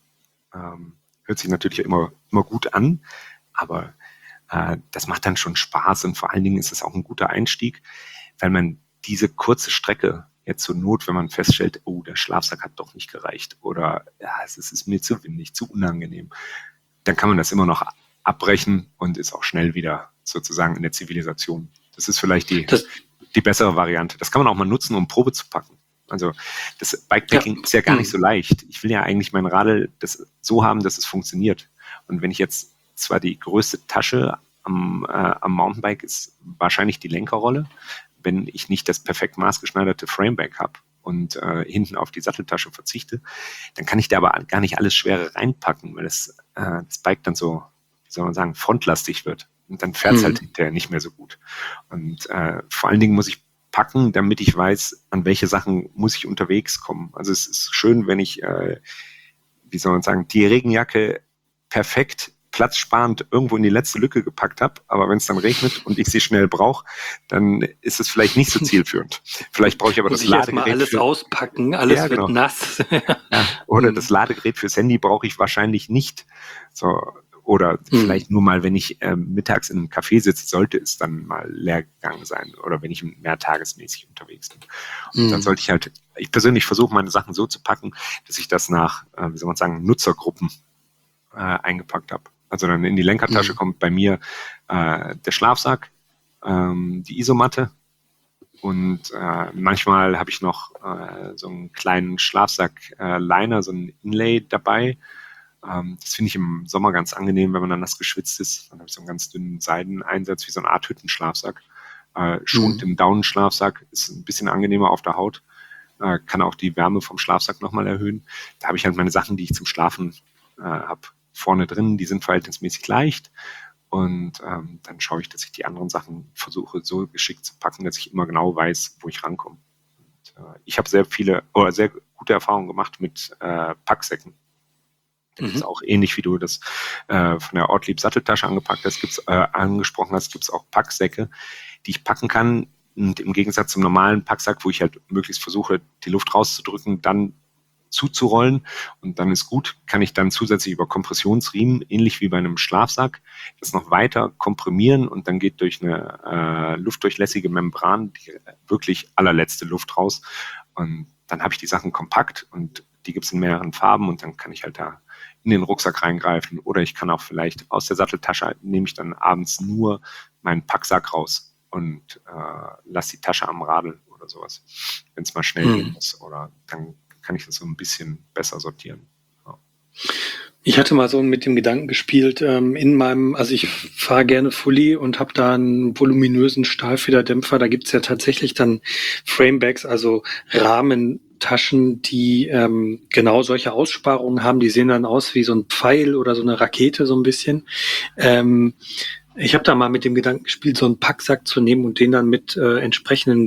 Hört sich natürlich immer gut an, aber das macht dann schon Spaß und vor allen Dingen ist es auch ein guter Einstieg, weil man diese kurze Strecke jetzt zur Not, wenn man feststellt, oh, der Schlafsack hat doch nicht gereicht oder ja, es ist mir zu windig, zu unangenehm, dann kann man das immer noch abbrechen und ist auch schnell wieder sozusagen in der Zivilisation. Das ist vielleicht die bessere Variante. Das kann man auch mal nutzen, um Probe zu packen. Also das Bikepacking ist ja gar nicht so leicht. Ich will ja eigentlich mein Radl das so haben, dass es funktioniert. Und wenn ich jetzt zwar die größte Tasche am Mountainbike ist wahrscheinlich die Lenkerrolle, wenn ich nicht das perfekt maßgeschneiderte Frameback habe und hinten auf die Satteltasche verzichte, dann kann ich da aber gar nicht alles Schwere reinpacken, weil das Bike dann so, wie soll man sagen, frontlastig wird. Und dann fährt es halt hinterher nicht mehr so gut. Und vor allen Dingen muss ich packen, damit ich weiß, an welche Sachen muss ich unterwegs kommen. Also es ist schön, wenn ich, wie soll man sagen, die Regenjacke perfekt platzsparend irgendwo in die letzte Lücke gepackt habe, aber wenn es dann regnet und ich sie schnell brauche, dann ist es vielleicht nicht so zielführend. Vielleicht brauche ich aber das Ladegerät. Mal alles auspacken, alles wird nass. Oder das Ladegerät fürs Handy brauche ich wahrscheinlich nicht. So, oder vielleicht nur mal, wenn ich mittags in einem Café sitze, sollte es dann mal leer gegangen sein. Oder wenn ich mehrtagesmäßig unterwegs bin. Und dann sollte ich persönlich versuche, meine Sachen so zu packen, dass ich das nach, wie soll man sagen, Nutzergruppen eingepackt habe. Also dann in die Lenkertasche kommt bei mir der Schlafsack, die Isomatte und manchmal habe ich noch so einen kleinen Schlafsack-Liner, so ein Inlay dabei. Das finde ich im Sommer ganz angenehm, wenn man dann nass geschwitzt ist. Dann habe ich so einen ganz dünnen Seideneinsatz, wie so eine Art Hüttenschlafsack. Schont den Daunenschlafsack, ist ein bisschen angenehmer auf der Haut, kann auch die Wärme vom Schlafsack nochmal erhöhen. Da habe ich halt meine Sachen, die ich zum Schlafen habe, vorne drin, die sind verhältnismäßig leicht und dann schaue ich, dass ich die anderen Sachen versuche so geschickt zu packen, dass ich immer genau weiß, wo ich rankomme. Und, ich habe sehr gute Erfahrungen gemacht mit Packsäcken. Das ist auch ähnlich, wie du das von der Ortlieb Satteltasche angesprochen hast, gibt es auch Packsäcke, die ich packen kann. Und im Gegensatz zum normalen Packsack, wo ich halt möglichst versuche, die Luft rauszudrücken, dann zuzurollen und dann ist gut, kann ich dann zusätzlich über Kompressionsriemen, ähnlich wie bei einem Schlafsack, das noch weiter komprimieren und dann geht durch eine luftdurchlässige Membran die wirklich allerletzte Luft raus und dann habe ich die Sachen kompakt und die gibt es in mehreren Farben und dann kann ich halt da in den Rucksack reingreifen oder ich kann auch vielleicht aus der Satteltasche, nehme ich dann abends nur meinen Packsack raus und lasse die Tasche am Radl oder sowas, wenn es mal schnell gehen muss oder dann kann ich das so ein bisschen besser sortieren. Ja. Ich hatte mal so mit dem Gedanken gespielt, also ich fahre gerne Fully und habe da einen voluminösen Stahlfederdämpfer. Da gibt's ja tatsächlich dann Framebacks, also Rahmentaschen, die genau solche Aussparungen haben. Die sehen dann aus wie so ein Pfeil oder so eine Rakete so ein bisschen. Ich habe da mal mit dem Gedanken gespielt, so einen Packsack zu nehmen und den dann mit entsprechenden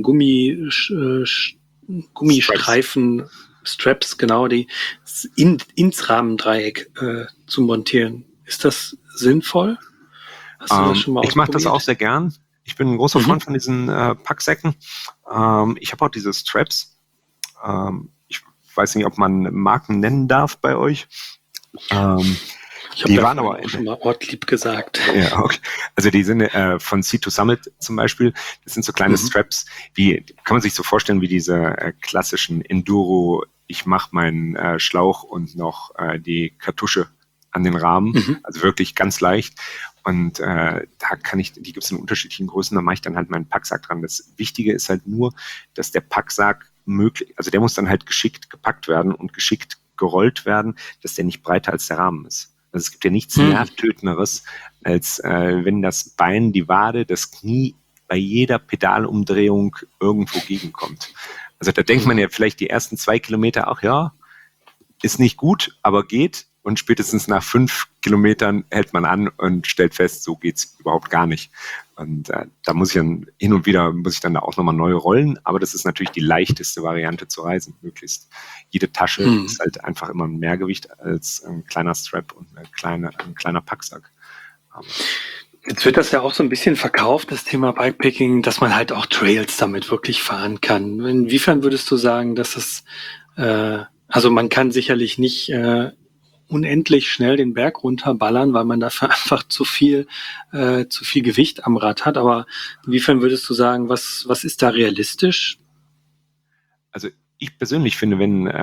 Gummistreifen, Straps, genau, die ins Rahmendreieck zu montieren. Ist das sinnvoll? Hast du das schon mal ausprobiert? Ich mache das auch sehr gern. Ich bin ein großer Freund von diesen Packsäcken. Ich habe auch diese Straps. Ich weiß nicht, ob man Marken nennen darf bei euch. Ich habe waren aber auch schon mal Ortlieb gesagt. Ja, okay. Also die sind von Sea2 Summit zum Beispiel. Das sind so kleine Straps, kann man sich so vorstellen wie diese klassischen Enduro. Ich mache meinen Schlauch und noch die Kartusche an den Rahmen. Also wirklich ganz leicht. Und die gibt es in unterschiedlichen Größen. Da mache ich dann halt meinen Packsack dran. Das Wichtige ist halt nur, dass der Packsack also der muss dann halt geschickt gepackt werden und geschickt gerollt werden, dass der nicht breiter als der Rahmen ist. Also es gibt ja nichts Nervtötenderes, als wenn das Bein, die Wade, das Knie bei jeder Pedalumdrehung irgendwo gegenkommt. Also da denkt man ja vielleicht die ersten 2 Kilometer auch, ja, ist nicht gut, aber geht. Und spätestens nach 5 Kilometern hält man an und stellt fest, so geht's überhaupt gar nicht. Und da muss ich dann hin und wieder dann da auch nochmal neu rollen. Aber das ist natürlich die leichteste Variante zu reisen. Möglichst jede Tasche ist halt einfach immer ein Mehrgewicht als ein kleiner Strap und ein kleiner Packsack. Jetzt wird das ja auch so ein bisschen verkauft, das Thema Bikepacking, dass man halt auch Trails damit wirklich fahren kann. Inwiefern würdest du sagen, dass es, also man kann sicherlich nicht unendlich schnell den Berg runterballern, weil man dafür einfach zu viel Gewicht am Rad hat. Aber inwiefern würdest du sagen, was ist da realistisch? Also ich persönlich finde,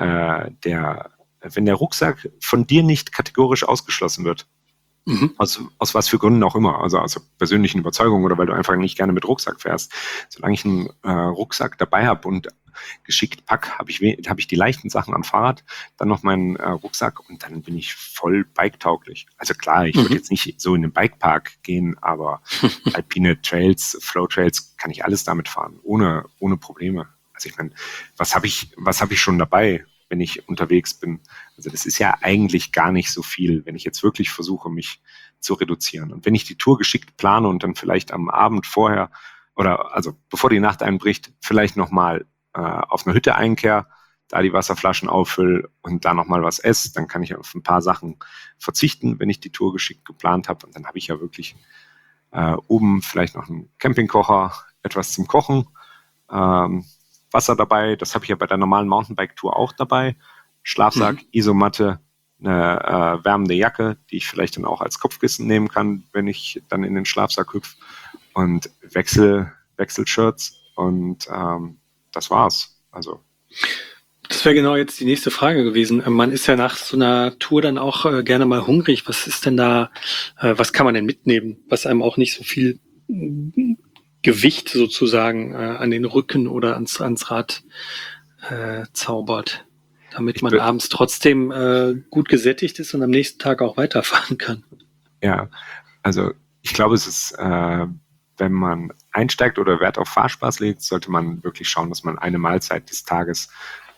wenn der Rucksack von dir nicht kategorisch ausgeschlossen wird, aus was für Gründen auch immer, also aus persönlichen Überzeugungen oder weil du einfach nicht gerne mit Rucksack fährst. Solange ich einen Rucksack dabei habe und geschickt pack, habe ich die leichten Sachen am Fahrrad, dann noch meinen Rucksack und dann bin ich voll biketauglich. Also klar, ich würde jetzt nicht so in den Bikepark gehen, aber alpine Trails, Flow Trails, kann ich alles damit fahren, ohne Probleme. Also ich meine, was habe ich schon dabei, wenn ich unterwegs bin? Also das ist ja eigentlich gar nicht so viel, wenn ich jetzt wirklich versuche, mich zu reduzieren. Und wenn ich die Tour geschickt plane und dann vielleicht am Abend vorher oder also bevor die Nacht einbricht, vielleicht nochmal auf einer Hütte einkehr, da die Wasserflaschen auffülle und da nochmal was esse, dann kann ich auf ein paar Sachen verzichten, wenn ich die Tour geschickt geplant habe. Und dann habe ich ja wirklich oben vielleicht noch einen Campingkocher, etwas zum Kochen, Wasser dabei, das habe ich ja bei der normalen Mountainbike-Tour auch dabei. Schlafsack, Isomatte, eine wärmende Jacke, die ich vielleicht dann auch als Kopfkissen nehmen kann, wenn ich dann in den Schlafsack hüpfe. Und Wechselshirts und das war's. Also Das wäre genau jetzt die nächste Frage gewesen. Man ist ja nach so einer Tour dann auch gerne mal hungrig. Was ist denn da, was kann man denn mitnehmen, was einem auch nicht so viel Gewicht sozusagen an den Rücken oder ans Rad zaubert, damit man abends trotzdem gut gesättigt ist und am nächsten Tag auch weiterfahren kann. Ja, also ich glaube, es ist, wenn man einsteigt oder Wert auf Fahrspaß legt, sollte man wirklich schauen, dass man eine Mahlzeit des Tages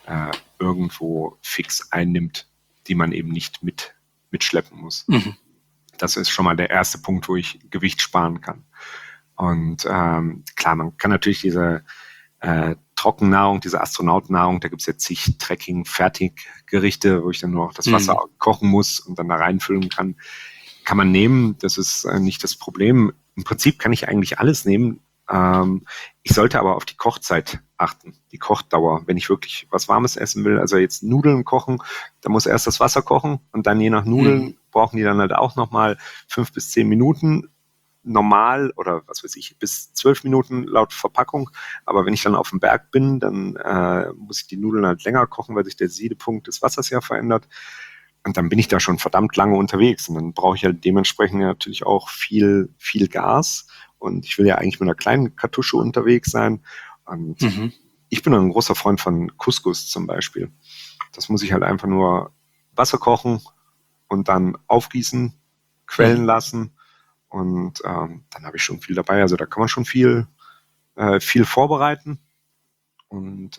irgendwo fix einnimmt, die man eben nicht mitschleppen muss. Das ist schon mal der erste Punkt, wo ich Gewicht sparen kann. Und klar, man kann natürlich diese Trockennahrung, diese Astronautennahrung, da gibt es jetzt zig Trekking-Fertiggerichte, wo ich dann nur auch das Wasser kochen muss und dann da reinfüllen kann man nehmen. Das ist nicht das Problem. Im Prinzip kann ich eigentlich alles nehmen. Ich sollte aber auf die Kochzeit achten, die Kochdauer, wenn ich wirklich was Warmes essen will. Also jetzt Nudeln kochen, da muss erst das Wasser kochen und dann je nach Nudeln brauchen die dann halt auch nochmal 5 bis 10 Minuten. Normal oder was weiß ich, bis 12 Minuten laut Verpackung. Aber wenn ich dann auf dem Berg bin, dann muss ich die Nudeln halt länger kochen, weil sich der Siedepunkt des Wassers ja verändert. Und dann bin ich da schon verdammt lange unterwegs. Und dann brauche ich halt dementsprechend natürlich auch viel Gas. Und ich will ja eigentlich mit einer kleinen Kartusche unterwegs sein. Und ich bin ein großer Freund von Couscous zum Beispiel. Das muss ich halt einfach nur Wasser kochen und dann aufgießen, quellen lassen. Und dann habe ich schon viel dabei. Also da kann man schon viel vorbereiten. Und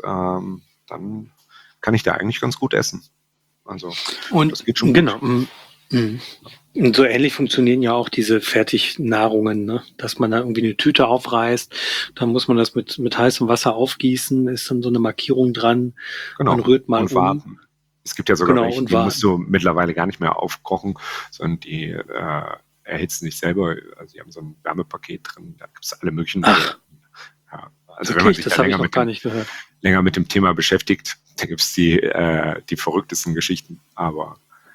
dann kann ich da eigentlich ganz gut essen. Also das geht schon genau. gut. Und so ähnlich funktionieren ja auch diese Fertignahrungen, ne? Dass man da irgendwie eine Tüte aufreißt, dann muss man das mit heißem Wasser aufgießen, ist dann so eine Markierung dran, Genau. man rührt mal und warten. Es gibt ja sogar welche, die musst du mittlerweile gar nicht mehr aufkochen, sondern die erhitzen sich selber. Also die haben so ein Wärmepaket drin, da gibt es alle möglichen. Ach. Ja, also Okay, wenn man sich das da habe ich noch gar nicht gehört. länger mit dem Thema beschäftigt, da gibt es die verrücktesten Geschichten. Aber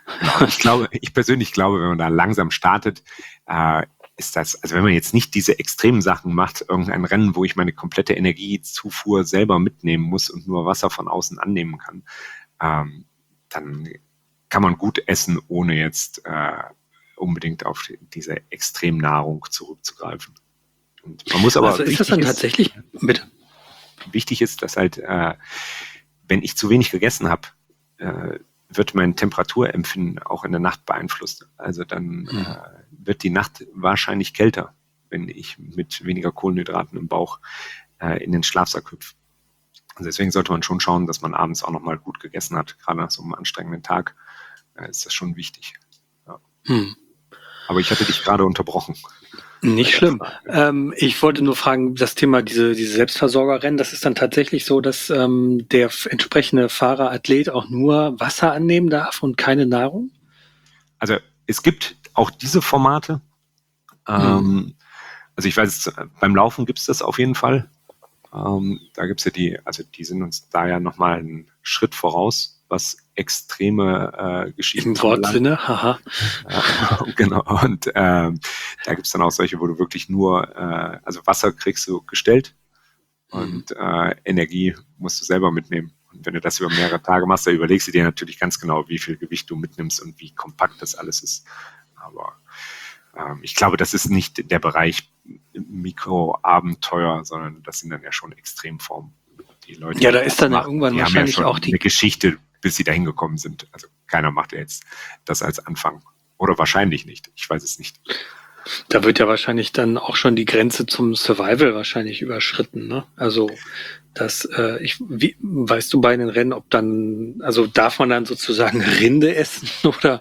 ich persönlich glaube, wenn man da langsam startet, ist das, also wenn man jetzt nicht diese extremen Sachen macht, irgendein Rennen, wo ich meine komplette Energiezufuhr selber mitnehmen muss und nur Wasser von außen annehmen kann, dann kann man gut essen, ohne jetzt unbedingt auf diese Extremnahrung zurückzugreifen. Und man muss aber, also ist das dann tatsächlich, bitte? Wichtig ist, dass halt, wenn ich zu wenig gegessen habe, wird mein Temperaturempfinden auch in der Nacht beeinflusst. Also dann wird die Nacht wahrscheinlich kälter, wenn ich mit weniger Kohlenhydraten im Bauch in den Schlafsack hüpfe. Also deswegen sollte man schon schauen, dass man abends auch nochmal gut gegessen hat. Gerade nach so einem anstrengenden Tag ist das schon wichtig. Ja. Aber ich hatte dich gerade unterbrochen. Nicht schlimm. Ich wollte nur fragen, das Thema diese Selbstversorgerrennen, das ist dann tatsächlich so, dass der entsprechende Fahrer, Athlet auch nur Wasser annehmen darf und keine Nahrung? Also es gibt auch diese Formate, Also ich weiß, beim Laufen gibt es das auf jeden Fall. Da gibt es ja die sind uns da ja nochmal einen Schritt voraus, was extreme Geschichten Im Wortsinne, haha. Genau, und da gibt es dann auch solche, wo du wirklich nur, also Wasser kriegst du gestellt und Energie musst du selber mitnehmen. Und wenn du das über mehrere Tage machst, da überlegst du dir natürlich ganz genau, wie viel Gewicht du mitnimmst und wie kompakt das alles ist. Aber ich glaube, das ist nicht der Bereich Mikroabenteuer, sondern das sind dann ja schon Extremformen. Die Leute, Ja, da ist dann ja machen, irgendwann die haben ja wahrscheinlich schon auch eine Geschichte, bis sie dahin gekommen sind. Also keiner macht ja jetzt das als Anfang. Oder wahrscheinlich nicht. Ich weiß es nicht. Da wird ja wahrscheinlich dann auch schon die Grenze zum Survival wahrscheinlich überschritten, ne? Also weißt du bei den Rennen, ob dann, also darf man dann sozusagen Rinde essen oder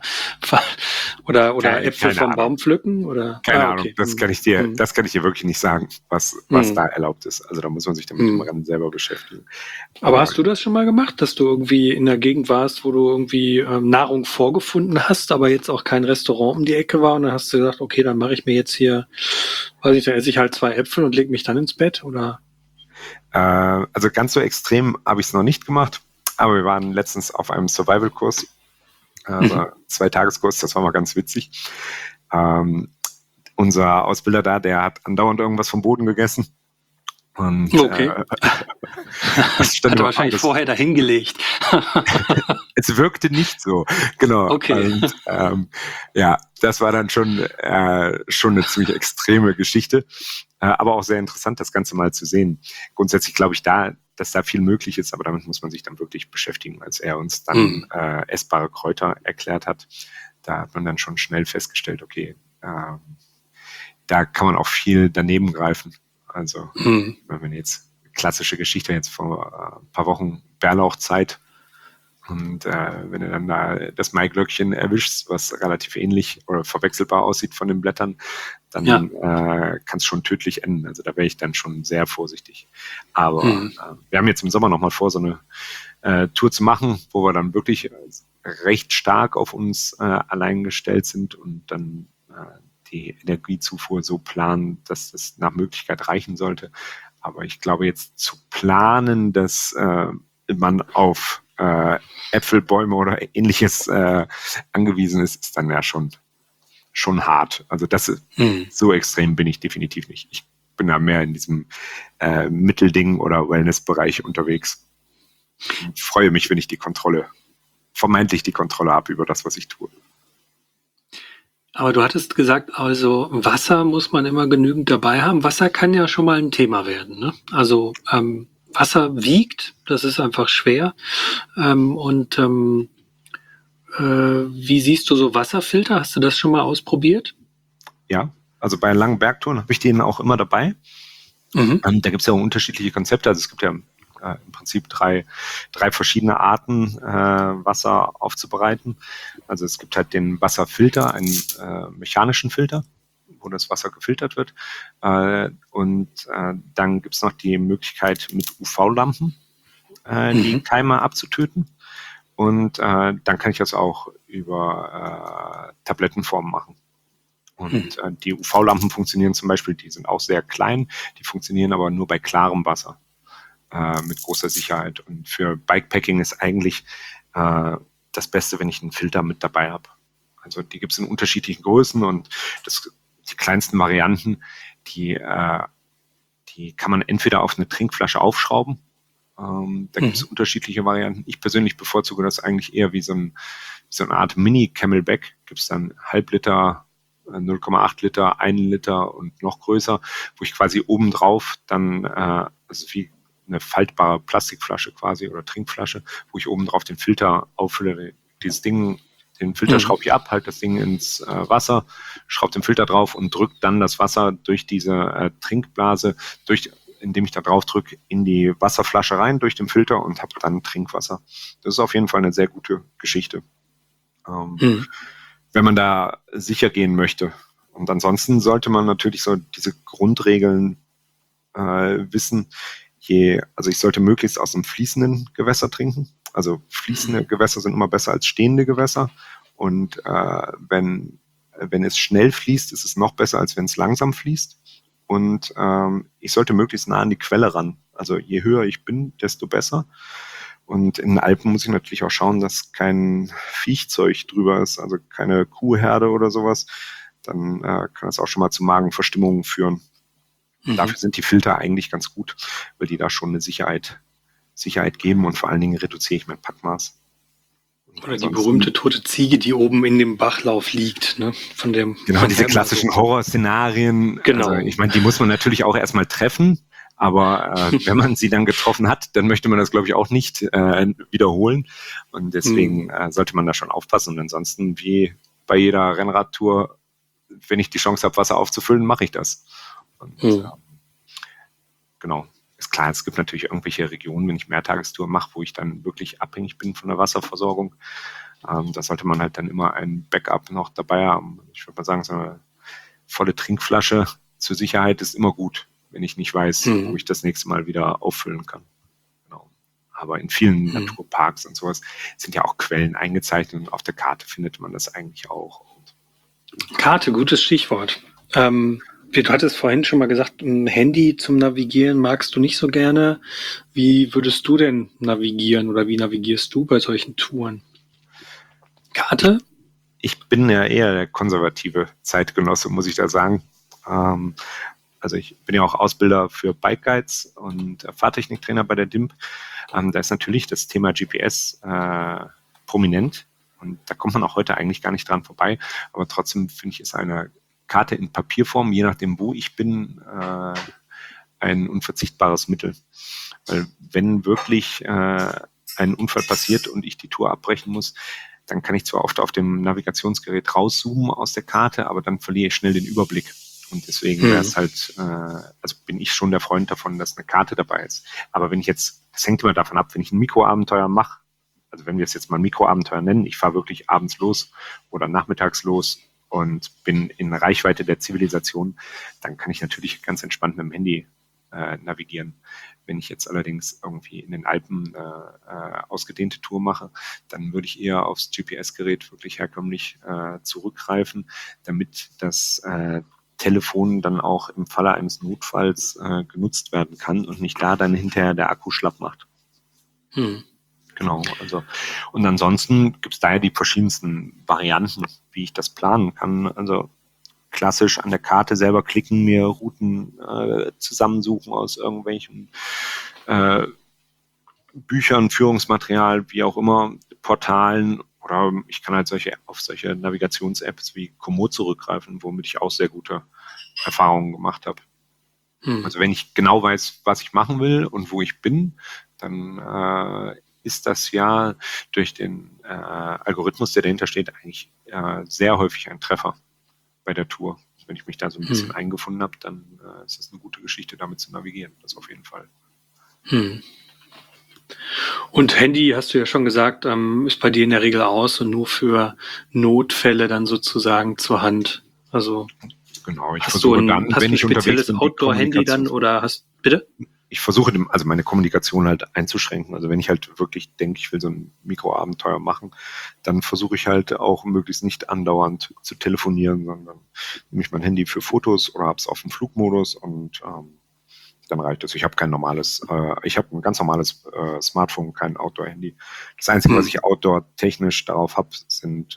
Äpfel vom Baum pflücken oder? Keine Ahnung, das kann ich dir wirklich nicht sagen, was da erlaubt ist. Also da muss man sich damit im Rennen selber beschäftigen. Aber hast du das schon mal gemacht, dass du irgendwie in der Gegend warst, wo du irgendwie Nahrung vorgefunden hast, aber jetzt auch kein Restaurant um die Ecke war und dann hast du gesagt, okay, dann mache ich mir jetzt hier, weiß ich, dann esse ich halt 2 Äpfel und lege mich dann ins Bett, oder? Also ganz so extrem habe ich es noch nicht gemacht, aber wir waren letztens auf einem Survival-Kurs, also 2-Tageskurs, das war mal ganz witzig. Unser Ausbilder da, der hat andauernd irgendwas vom Boden gegessen. Und, okay. Hat er wahrscheinlich vorher dahingelegt. Es wirkte nicht so, genau. Okay. Und, ja, das war dann schon eine ziemlich extreme Geschichte, aber auch sehr interessant, das Ganze mal zu sehen. Grundsätzlich glaube ich dass da viel möglich ist, aber damit muss man sich dann wirklich beschäftigen. Als er uns dann essbare Kräuter erklärt hat, da hat man dann schon schnell festgestellt, okay, da kann man auch viel daneben greifen. Also, wenn man jetzt klassische Geschichte jetzt vor ein paar Wochen Bärlauchzeit und wenn du dann da das Maiglöckchen erwischst, was relativ ähnlich oder verwechselbar aussieht von den Blättern, dann kann es schon tödlich enden. Also da wäre ich dann schon sehr vorsichtig. Aber wir haben jetzt im Sommer nochmal vor, so eine Tour zu machen, wo wir dann wirklich recht stark auf uns allein gestellt sind und dann die Energiezufuhr so planen, dass das nach Möglichkeit reichen sollte. Aber ich glaube, jetzt zu planen, dass man auf Äpfelbäume oder ähnliches angewiesen ist dann ja schon hart. Also so extrem bin ich definitiv nicht. Ich bin da mehr in diesem Mittelding oder Wellness-Bereich unterwegs. Ich freue mich, wenn ich vermeintlich die Kontrolle habe über das, was ich tue. Aber du hattest gesagt, also Wasser muss man immer genügend dabei haben. Wasser kann ja schon mal ein Thema werden, ne? Also Wasser wiegt, das ist einfach schwer. Wie siehst du so Wasserfilter? Hast du das schon mal ausprobiert? Ja, also bei langen Bergtouren habe ich den auch immer dabei. Da gibt es ja auch unterschiedliche Konzepte. Also es gibt ja im Prinzip drei verschiedene Arten, Wasser aufzubereiten. Also es gibt halt den Wasserfilter, einen mechanischen Filter, wo das Wasser gefiltert wird. Und dann gibt es noch die Möglichkeit, mit UV-Lampen die Keime abzutöten. Und dann kann ich das auch über Tablettenform machen. Und die UV-Lampen funktionieren zum Beispiel, die sind auch sehr klein, die funktionieren aber nur bei klarem Wasser mit großer Sicherheit. Und für Bikepacking ist eigentlich das Beste, wenn ich einen Filter mit dabei habe. Also die gibt es in unterschiedlichen Größen und die kleinsten Varianten, die kann man entweder auf eine Trinkflasche aufschrauben. Da gibt es unterschiedliche Varianten. Ich persönlich bevorzuge das eigentlich eher wie so eine Art Mini-Camelback. Gibt es dann Halbliter, 0,8 Liter, 1 Liter und noch größer, wo ich quasi obendrauf dann, also wie eine faltbare Plastikflasche quasi oder Trinkflasche, wo ich obendrauf den Filter auffülle. Dieses Ding, den Filter schraube ich ab, halte das Ding ins Wasser, schraube den Filter drauf und drücke dann das Wasser durch diese Trinkblase, indem ich da drauf drücke, in die Wasserflasche rein durch den Filter und habe dann Trinkwasser. Das ist auf jeden Fall eine sehr gute Geschichte. Wenn man da sicher gehen möchte. Und ansonsten sollte man natürlich so diese Grundregeln wissen. Also ich sollte möglichst aus einem fließenden Gewässer trinken. Also fließende Gewässer sind immer besser als stehende Gewässer. Und wenn wenn es schnell fließt, ist es noch besser, als wenn es langsam fließt. Und ich sollte möglichst nah an die Quelle ran. Also je höher ich bin, desto besser. Und in den Alpen muss ich natürlich auch schauen, dass kein Viechzeug drüber ist, also keine Kuhherde oder sowas. Dann kann das auch schon mal zu Magenverstimmungen führen. Dafür sind die Filter eigentlich ganz gut, weil die da schon eine Sicherheit geben und vor allen Dingen reduziere ich mein Packmaß. Oder die berühmte tote Ziege, die oben in dem Bachlauf liegt, ne? Genau, diese klassischen Horrorszenarien. Genau. Also, ich meine, die muss man natürlich auch erstmal treffen, aber wenn man sie dann getroffen hat, dann möchte man das, glaube ich, auch nicht wiederholen. Und deswegen sollte man da schon aufpassen. Und ansonsten, wie bei jeder Rennradtour, wenn ich die Chance habe, Wasser aufzufüllen, mache ich das. Und, genau. Ist klar, es gibt natürlich irgendwelche Regionen, wenn ich Mehrtagestour mache, wo ich dann wirklich abhängig bin von der Wasserversorgung. Da sollte man halt dann immer ein Backup noch dabei haben. Ich würde mal sagen, so eine volle Trinkflasche zur Sicherheit ist immer gut, wenn ich nicht weiß, wo ich das nächste Mal wieder auffüllen kann. Genau. Aber in vielen Naturparks und sowas sind ja auch Quellen eingezeichnet und auf der Karte findet man das eigentlich auch. Karte, gutes Stichwort. Du hattest vorhin schon mal gesagt, ein Handy zum Navigieren magst du nicht so gerne. Wie würdest du denn navigieren oder wie navigierst du bei solchen Touren? Karte? Ich bin ja eher der konservative Zeitgenosse, muss ich da sagen. Also ich bin ja auch Ausbilder für Bike Guides und Fahrtechniktrainer bei der DIMP. Da ist natürlich das Thema GPS prominent und da kommt man auch heute eigentlich gar nicht dran vorbei. Aber trotzdem finde ich, ist eine Karte in Papierform, je nachdem, wo ich bin, ein unverzichtbares Mittel. Weil wenn wirklich ein Unfall passiert und ich die Tour abbrechen muss, dann kann ich zwar oft auf dem Navigationsgerät rauszoomen aus der Karte, aber dann verliere ich schnell den Überblick. Und deswegen wäre es halt, also bin ich schon der Freund davon, dass eine Karte dabei ist. Aber wenn ich jetzt, das hängt immer davon ab, wenn ich ein Mikroabenteuer mache, also wenn wir es jetzt mal ein Mikroabenteuer nennen, ich fahre wirklich abends los oder nachmittags los und bin in Reichweite der Zivilisation, dann kann ich natürlich ganz entspannt mit dem Handy navigieren. Wenn ich jetzt allerdings irgendwie in den Alpen ausgedehnte Tour mache, dann würde ich eher aufs GPS-Gerät wirklich herkömmlich zurückgreifen, damit das Telefon dann auch im Falle eines Notfalls genutzt werden kann und nicht da dann hinterher der Akku schlapp macht. Genau, also und ansonsten gibt es da ja die verschiedensten Varianten, wie ich das planen kann. Also klassisch an der Karte selber klicken, mir Routen zusammensuchen aus irgendwelchen Büchern, Führungsmaterial, wie auch immer, Portalen, oder ich kann halt auf solche Navigations-Apps wie Komoot zurückgreifen, womit ich auch sehr gute Erfahrungen gemacht habe. Also wenn ich genau weiß, was ich machen will und wo ich bin, dann ist das ja durch den Algorithmus, der dahinter steht, eigentlich sehr häufig ein Treffer bei der Tour. Wenn ich mich da so ein bisschen eingefunden habe, dann ist das eine gute Geschichte, damit zu navigieren. Das auf jeden Fall. Und Handy, hast du ja schon gesagt, ist bei dir in der Regel aus und nur für Notfälle dann sozusagen zur Hand. Also genau, hast du ein spezielles Outdoor-Handy dann oder bitte? Ich versuche also meine Kommunikation halt einzuschränken. Also wenn ich halt wirklich denke, ich will so ein Mikroabenteuer machen, dann versuche ich halt auch möglichst nicht andauernd zu telefonieren, sondern nehme ich mein Handy für Fotos oder habe es auf dem Flugmodus und dann reicht es. Ich habe ich habe ein ganz normales Smartphone, kein Outdoor-Handy. Das Einzige, was ich outdoor-technisch darauf habe, sind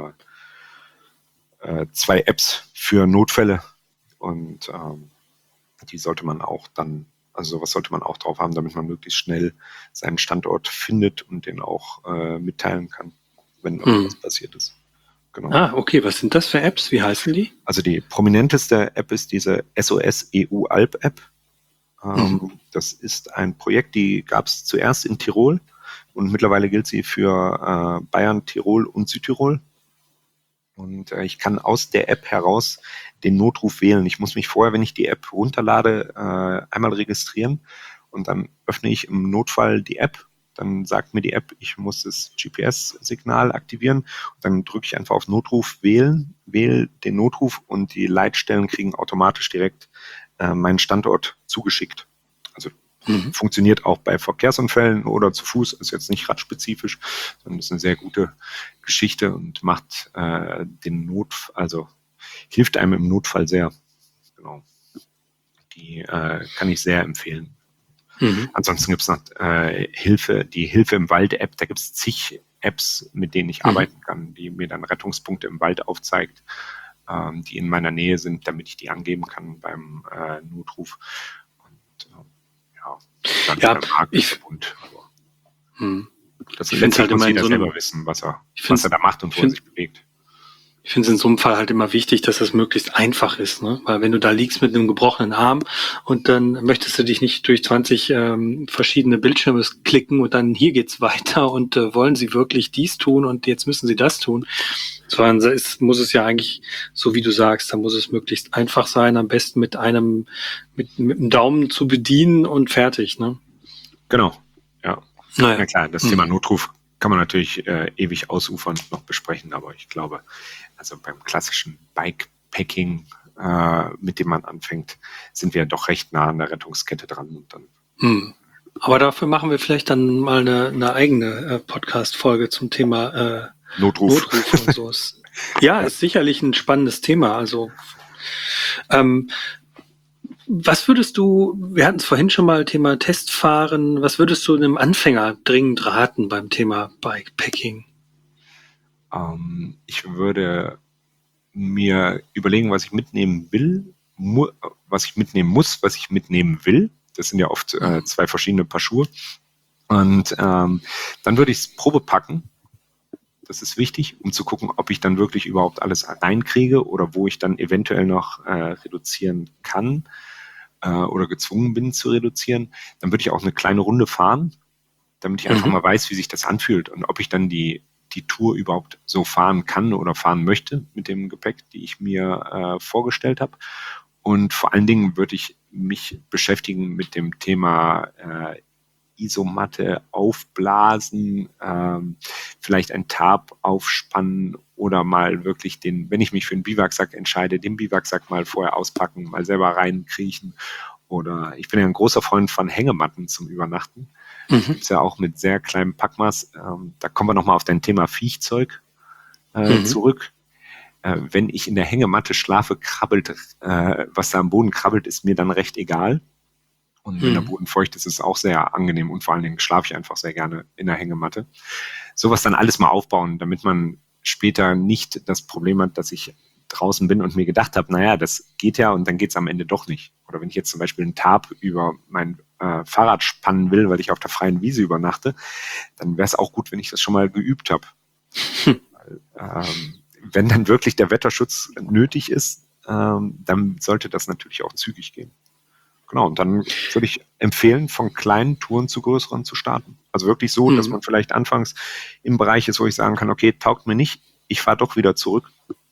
2 Apps für Notfälle und die sollte man auch dann, also sowas sollte man auch drauf haben, damit man möglichst schnell seinen Standort findet und den auch mitteilen kann, wenn irgendwas passiert ist. Genau. Ah, okay. Was sind das für Apps? Wie heißen die? Also die prominenteste App ist diese SOS EU Alp App. Das ist ein Projekt, die gab es zuerst in Tirol und mittlerweile gilt sie für Bayern, Tirol und Südtirol. Und ich kann aus der App heraus den Notruf wählen. Ich muss mich vorher, wenn ich die App runterlade, einmal registrieren und dann öffne ich im Notfall die App. Dann sagt mir die App, ich muss das GPS-Signal aktivieren. Und dann drücke ich einfach auf Notruf wählen, wähle den Notruf und die Leitstellen kriegen automatisch direkt meinen Standort zugeschickt. Also funktioniert auch bei Verkehrsunfällen oder zu Fuß, ist jetzt nicht radspezifisch, sondern ist eine sehr gute Geschichte und macht also hilft einem im Notfall sehr. Genau. Die kann ich sehr empfehlen. Ansonsten gibt es noch die Hilfe im Wald-App. Da gibt es zig Apps, mit denen ich arbeiten kann, die mir dann Rettungspunkte im Wald aufzeigt, die in meiner Nähe sind, damit ich die angeben kann beim Notruf. Und dann ich finde es halt immer in so einem, selber wissen, was er da macht und wo er sich bewegt. Ich finde es in so einem Fall halt immer wichtig, dass es möglichst einfach ist, ne? Weil wenn du da liegst mit einem gebrochenen Arm und dann möchtest du dich nicht durch 20 verschiedene Bildschirme klicken und dann hier geht's weiter und wollen sie wirklich dies tun und jetzt müssen sie das tun, sondern muss es ja eigentlich, so wie du sagst, da muss es möglichst einfach sein, am besten mit einem Daumen zu bedienen und fertig, ne? Genau, ja. Naja. Na klar, das Thema Notruf kann man natürlich ewig ausufernd noch besprechen, aber ich glaube, also beim klassischen Bikepacking, mit dem man anfängt, sind wir doch recht nah an der Rettungskette dran. Und dann Aber dafür machen wir vielleicht dann mal eine eigene Podcast-Folge zum Thema Notruf und so. Ja, ist sicherlich ein spannendes Thema. Also was würdest du, wir hatten es vorhin schon mal, Thema Testfahren, was würdest du einem Anfänger dringend raten beim Thema Bikepacking? Ich würde mir überlegen, was ich mitnehmen will, was ich mitnehmen muss, was ich mitnehmen will. Das sind ja oft zwei verschiedene Paar Schuhe. Und dann würde ich es Probe packen. Das ist wichtig, um zu gucken, ob ich dann wirklich überhaupt alles reinkriege oder wo ich dann eventuell noch reduzieren kann oder gezwungen bin zu reduzieren. Dann würde ich auch eine kleine Runde fahren, damit ich einfach mal weiß, wie sich das anfühlt und ob ich dann die Tour überhaupt so fahren kann oder fahren möchte mit dem Gepäck, die ich mir vorgestellt habe. Und vor allen Dingen würde ich mich beschäftigen mit dem Thema Isomatte aufblasen, vielleicht ein Tarp aufspannen oder mal wirklich wenn ich mich für einen Biwaksack entscheide, den Biwaksack mal vorher auspacken, mal selber reinkriechen. Oder ich bin ja ein großer Freund von Hängematten zum Übernachten. Das gibt es ja auch mit sehr kleinem Packmaß. Da kommen wir nochmal auf dein Thema Viechzeug zurück. Wenn ich in der Hängematte schlafe, was da am Boden krabbelt, ist mir dann recht egal. Und wenn der Boden feucht ist, ist es auch sehr angenehm und vor allen Dingen schlafe ich einfach sehr gerne in der Hängematte. Sowas dann alles mal aufbauen, damit man später nicht das Problem hat, dass ich draußen bin und mir gedacht habe, naja, das geht ja und dann geht es am Ende doch nicht. Oder wenn ich jetzt zum Beispiel einen Tarp über mein Fahrrad spannen will, weil ich auf der freien Wiese übernachte, dann wäre es auch gut, wenn ich das schon mal geübt habe. Wenn dann wirklich der Wetterschutz nötig ist, dann sollte das natürlich auch zügig gehen. Genau, und dann würde ich empfehlen, von kleinen Touren zu größeren zu starten. Also wirklich so, dass man vielleicht anfangs im Bereich ist, wo ich sagen kann, okay, taugt mir nicht, ich fahre doch wieder zurück.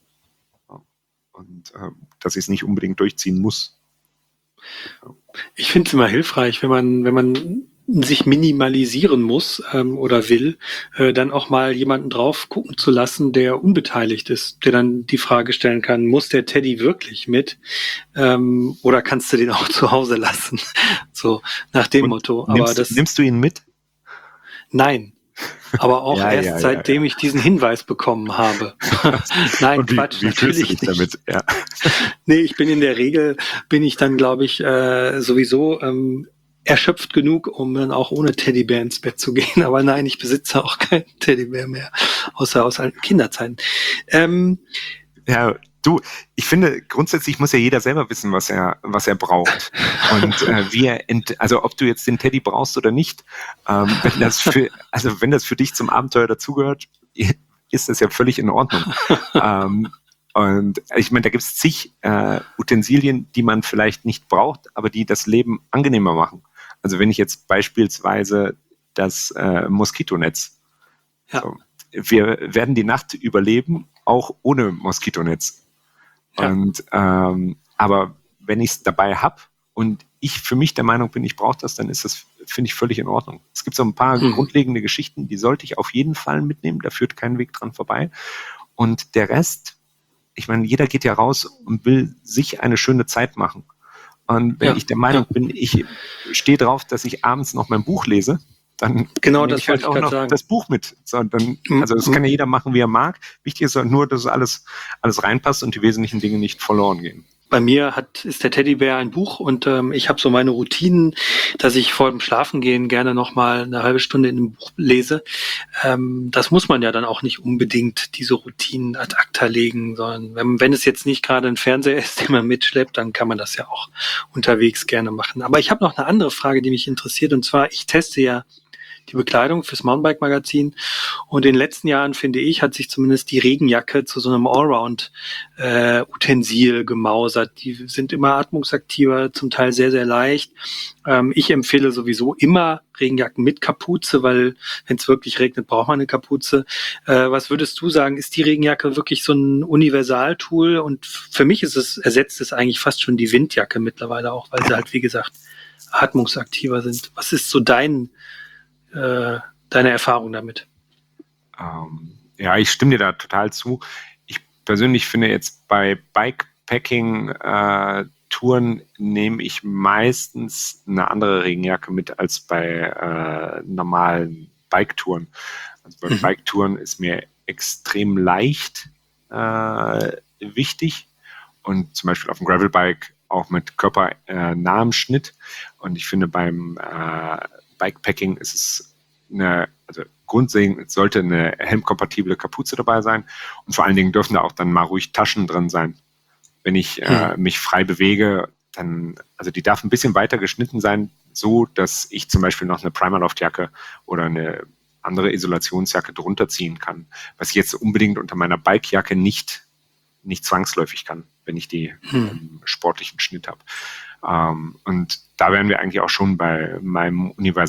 Und dass ich es nicht unbedingt durchziehen muss. Ich finde es immer hilfreich, wenn man sich minimalisieren muss oder will, dann auch mal jemanden drauf gucken zu lassen, der unbeteiligt ist, der dann die Frage stellen kann, muss der Teddy wirklich mit oder kannst du den auch zu Hause lassen? So nach dem Motto. Aber nimmst du ihn mit? Nein. Aber auch seitdem ich diesen Hinweis bekommen habe. Nein, und Quatsch, wie natürlich fühlst du dich nicht. Damit? Ja. Nee, ich bin in der Regel, dann, glaube ich, sowieso erschöpft genug, um dann auch ohne Teddybär ins Bett zu gehen. Aber nein, ich besitze auch keinen Teddybär mehr, außer aus alten Kinderzeiten. Ja, du, ich finde, grundsätzlich muss ja jeder selber wissen, was er braucht. Und also ob du jetzt den Teddy brauchst oder nicht, wenn das für dich zum Abenteuer dazugehört, ist das ja völlig in Ordnung. Und ich meine, da gibt es zig Utensilien, die man vielleicht nicht braucht, aber die das Leben angenehmer machen. Also wenn ich jetzt beispielsweise das Moskitonetz, so, wir werden die Nacht überleben, auch ohne Moskitonetz. Ja. Und aber wenn ich es dabei habe und ich für mich der Meinung bin, ich brauche das, dann ist das, finde ich, völlig in Ordnung. Es gibt so ein paar grundlegende Geschichten, die sollte ich auf jeden Fall mitnehmen, da führt kein Weg dran vorbei. Und der Rest, ich meine, jeder geht ja raus und will sich eine schöne Zeit machen. Und wenn ich der Meinung bin, ich stehe drauf, dass ich abends noch mein Buch lese, dann genau, nehme das ich halt auch noch sagen. das Buch mit. So, dann, also das kann ja jeder machen, wie er mag. Wichtig ist halt nur, dass alles reinpasst und die wesentlichen Dinge nicht verloren gehen. Bei mir ist der Teddybär ein Buch und ich habe so meine Routinen, dass ich vor dem Schlafengehen gerne noch mal eine halbe Stunde in einem Buch lese. Das muss man ja dann auch nicht unbedingt, diese Routinen ad acta legen, sondern wenn es jetzt nicht gerade ein Fernseher ist, den man mitschleppt, dann kann man das ja auch unterwegs gerne machen. Aber ich habe noch eine andere Frage, die mich interessiert, und zwar, ich teste ja die Bekleidung fürs Mountainbike-Magazin. Und in den letzten Jahren, finde ich, hat sich zumindest die Regenjacke zu so einem Allround-Utensil gemausert. Die sind immer atmungsaktiver, zum Teil sehr, sehr leicht. Ich empfehle sowieso immer Regenjacken mit Kapuze, weil wenn es wirklich regnet, braucht man eine Kapuze. Was würdest du sagen? Ist die Regenjacke wirklich so ein Universaltool? Und für mich ersetzt es eigentlich fast schon die Windjacke mittlerweile auch, weil sie halt, wie gesagt, atmungsaktiver sind. Was ist so deine Erfahrung damit? Ja, ich stimme dir da total zu. Ich persönlich finde jetzt bei Bikepacking-Touren nehme ich meistens eine andere Regenjacke mit als bei normalen Biketouren. Also bei Biketouren ist mir extrem leicht wichtig und zum Beispiel auf dem Gravelbike auch mit körpernahem Schnitt. Und ich finde beim Bikepacking ist es grundlegend sollte eine helmkompatible Kapuze dabei sein und vor allen Dingen dürfen da auch dann mal ruhig Taschen drin sein. Wenn ich mich frei bewege, dann, also die darf ein bisschen weiter geschnitten sein, so dass ich zum Beispiel noch eine Primaloft-Jacke oder eine andere Isolationsjacke drunter ziehen kann, was ich jetzt unbedingt unter meiner Bikejacke nicht zwangsläufig kann, wenn ich die sportlichen Schnitt habe. Und da wären wir eigentlich auch schon bei meinem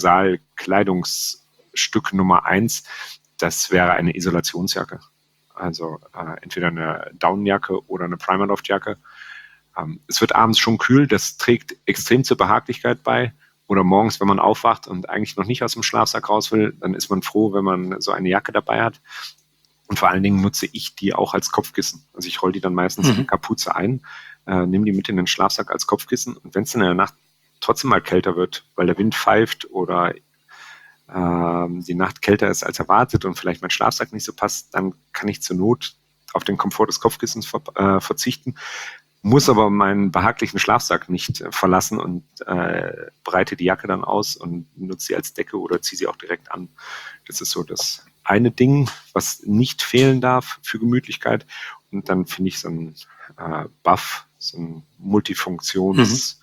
Universal-Kleidungsstück Nummer 1. Das wäre eine Isolationsjacke. Also entweder eine Daunenjacke oder eine Primaloft-Jacke. Es wird abends schon kühl, das trägt extrem zur Behaglichkeit bei. Oder morgens, wenn man aufwacht und eigentlich noch nicht aus dem Schlafsack raus will, dann ist man froh, wenn man so eine Jacke dabei hat. Und vor allen Dingen nutze ich die auch als Kopfkissen. Also ich rolle die dann meistens in die Kapuze ein, nehme die mit in den Schlafsack als Kopfkissen. Und wenn es in der Nacht trotzdem mal kälter wird, weil der Wind pfeift oder die Nacht kälter ist als erwartet und vielleicht mein Schlafsack nicht so passt, dann kann ich zur Not auf den Komfort des Kopfkissens verzichten, muss aber meinen behaglichen Schlafsack nicht verlassen und breite die Jacke dann aus und nutze sie als Decke oder ziehe sie auch direkt an. Das ist so das eine Ding, was nicht fehlen darf für Gemütlichkeit. Und dann finde ich so ein Buff, so ein Multifunktions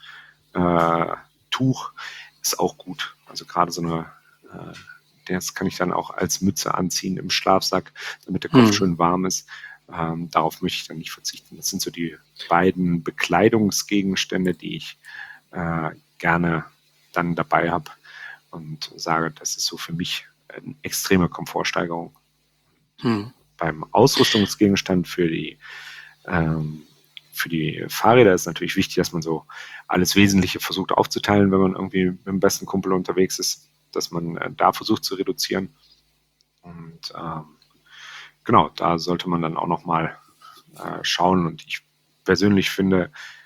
Tuch ist auch gut. Also gerade so eine, das kann ich dann auch als Mütze anziehen im Schlafsack, damit der Kopf schön warm ist. Darauf möchte ich dann nicht verzichten. Das sind so die beiden Bekleidungsgegenstände, die ich gerne dann dabei habe und sage, das ist so für mich eine extreme Komfortsteigerung. Beim Ausrüstungsgegenstand für die Fahrräder ist natürlich wichtig, dass man so alles Wesentliche versucht aufzuteilen, wenn man irgendwie mit dem besten Kumpel unterwegs ist, dass man da versucht zu reduzieren. Und genau, da sollte man dann auch nochmal schauen. Und ich persönlich finde,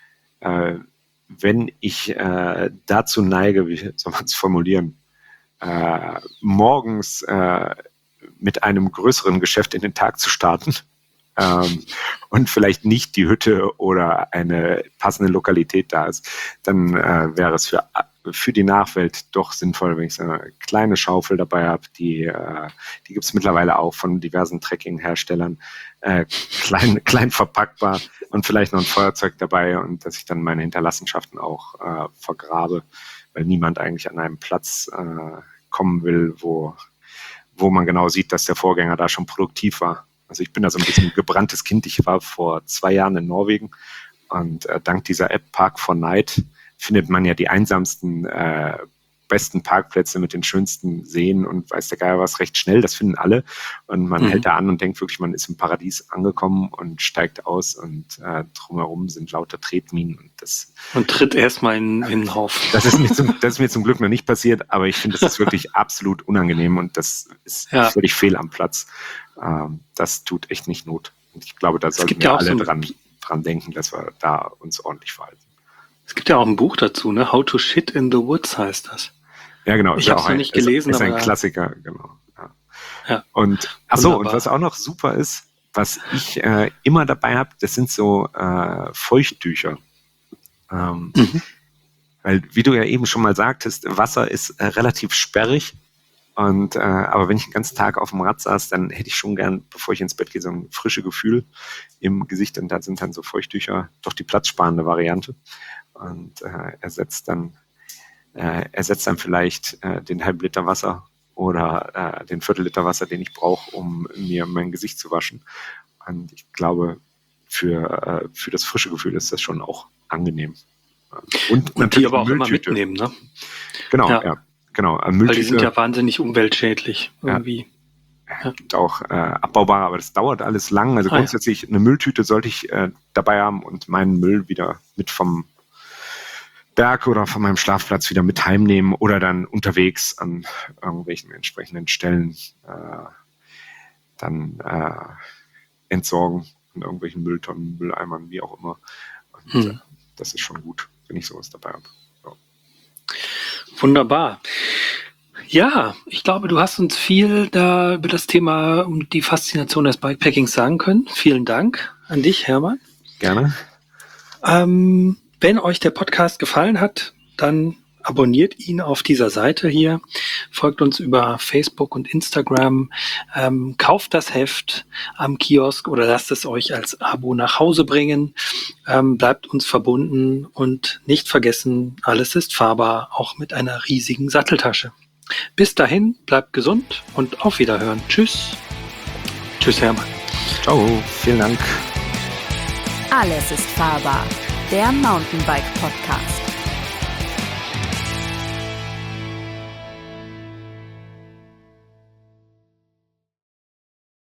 wenn ich dazu neige, wie soll man es formulieren, morgens mit einem größeren Geschäft in den Tag zu starten und vielleicht nicht die Hütte oder eine passende Lokalität da ist, dann wäre es für die Nachwelt doch sinnvoll, wenn ich so eine kleine Schaufel dabei habe. Die gibt es mittlerweile auch von diversen Trekking-Herstellern, klein verpackbar und vielleicht noch ein Feuerzeug dabei und dass ich dann meine Hinterlassenschaften auch vergrabe, weil niemand eigentlich an einem Platz kommen will, wo man genau sieht, dass der Vorgänger da schon produktiv war. Also ich bin da so ein bisschen gebranntes Kind. Ich war vor 2 Jahren in Norwegen und dank dieser App Park4Night findet man ja die einsamsten, besten Parkplätze mit den schönsten Seen und weiß der Geier was recht schnell. Das finden alle und man hält da an und denkt wirklich, man ist im Paradies angekommen und steigt aus und drumherum sind lauter Tretminen. Und tritt erstmal in den Haufen. Das ist mir zum Glück noch nicht passiert, aber ich finde, das ist wirklich absolut unangenehm und das ist völlig fehl am Platz. Das tut echt nicht Not. Und ich glaube, da sollten wir alle dran denken, dass wir da uns ordentlich verhalten. Es gibt ja auch ein Buch dazu, ne? How to Shit in the Woods heißt das. Ja, genau. Ich habe es noch nicht gelesen, ist ein aber Klassiker, genau. ja. Und und was auch noch super ist, was ich immer dabei habe, das sind so Feuchttücher. Weil, wie du ja eben schon mal sagtest, Wasser ist relativ sperrig. Und aber wenn ich den ganzen Tag auf dem Rad saß, dann hätte ich schon gern, bevor ich ins Bett gehe, so ein frisches Gefühl im Gesicht. Und da sind dann so Feuchttücher doch die platzsparende Variante. Und ersetzt dann vielleicht den halben Liter Wasser oder den Viertel-Liter Wasser, den ich brauche, um mir mein Gesicht zu waschen. Und ich glaube, für das frische Gefühl ist das schon auch angenehm. Und die aber auch immer mitnehmen, ne? Genau, ja. Genau. Weil die sind ja wahnsinnig umweltschädlich irgendwie. Ja. Gibt auch abbaubare, aber das dauert alles lang. Also grundsätzlich eine Mülltüte sollte ich dabei haben und meinen Müll wieder mit vom Berg oder von meinem Schlafplatz wieder mit heimnehmen oder dann unterwegs an irgendwelchen entsprechenden Stellen dann entsorgen in irgendwelchen Mülltonnen, Mülleimern, wie auch immer. Und das ist schon gut, wenn ich sowas dabei habe. So. Wunderbar. Ja, ich glaube, du hast uns viel da über das Thema und die Faszination des Bikepackings sagen können. Vielen Dank an dich, Hermann. Gerne. Wenn euch der Podcast gefallen hat, dann abonniert ihn auf dieser Seite hier, folgt uns über Facebook und Instagram, kauft das Heft am Kiosk oder lasst es euch als Abo nach Hause bringen, bleibt uns verbunden und nicht vergessen, alles ist fahrbar, auch mit einer riesigen Satteltasche. Bis dahin, bleibt gesund und auf Wiederhören. Tschüss. Tschüss, Hermann. Ciao, vielen Dank. Alles ist fahrbar, der Mountainbike Podcast.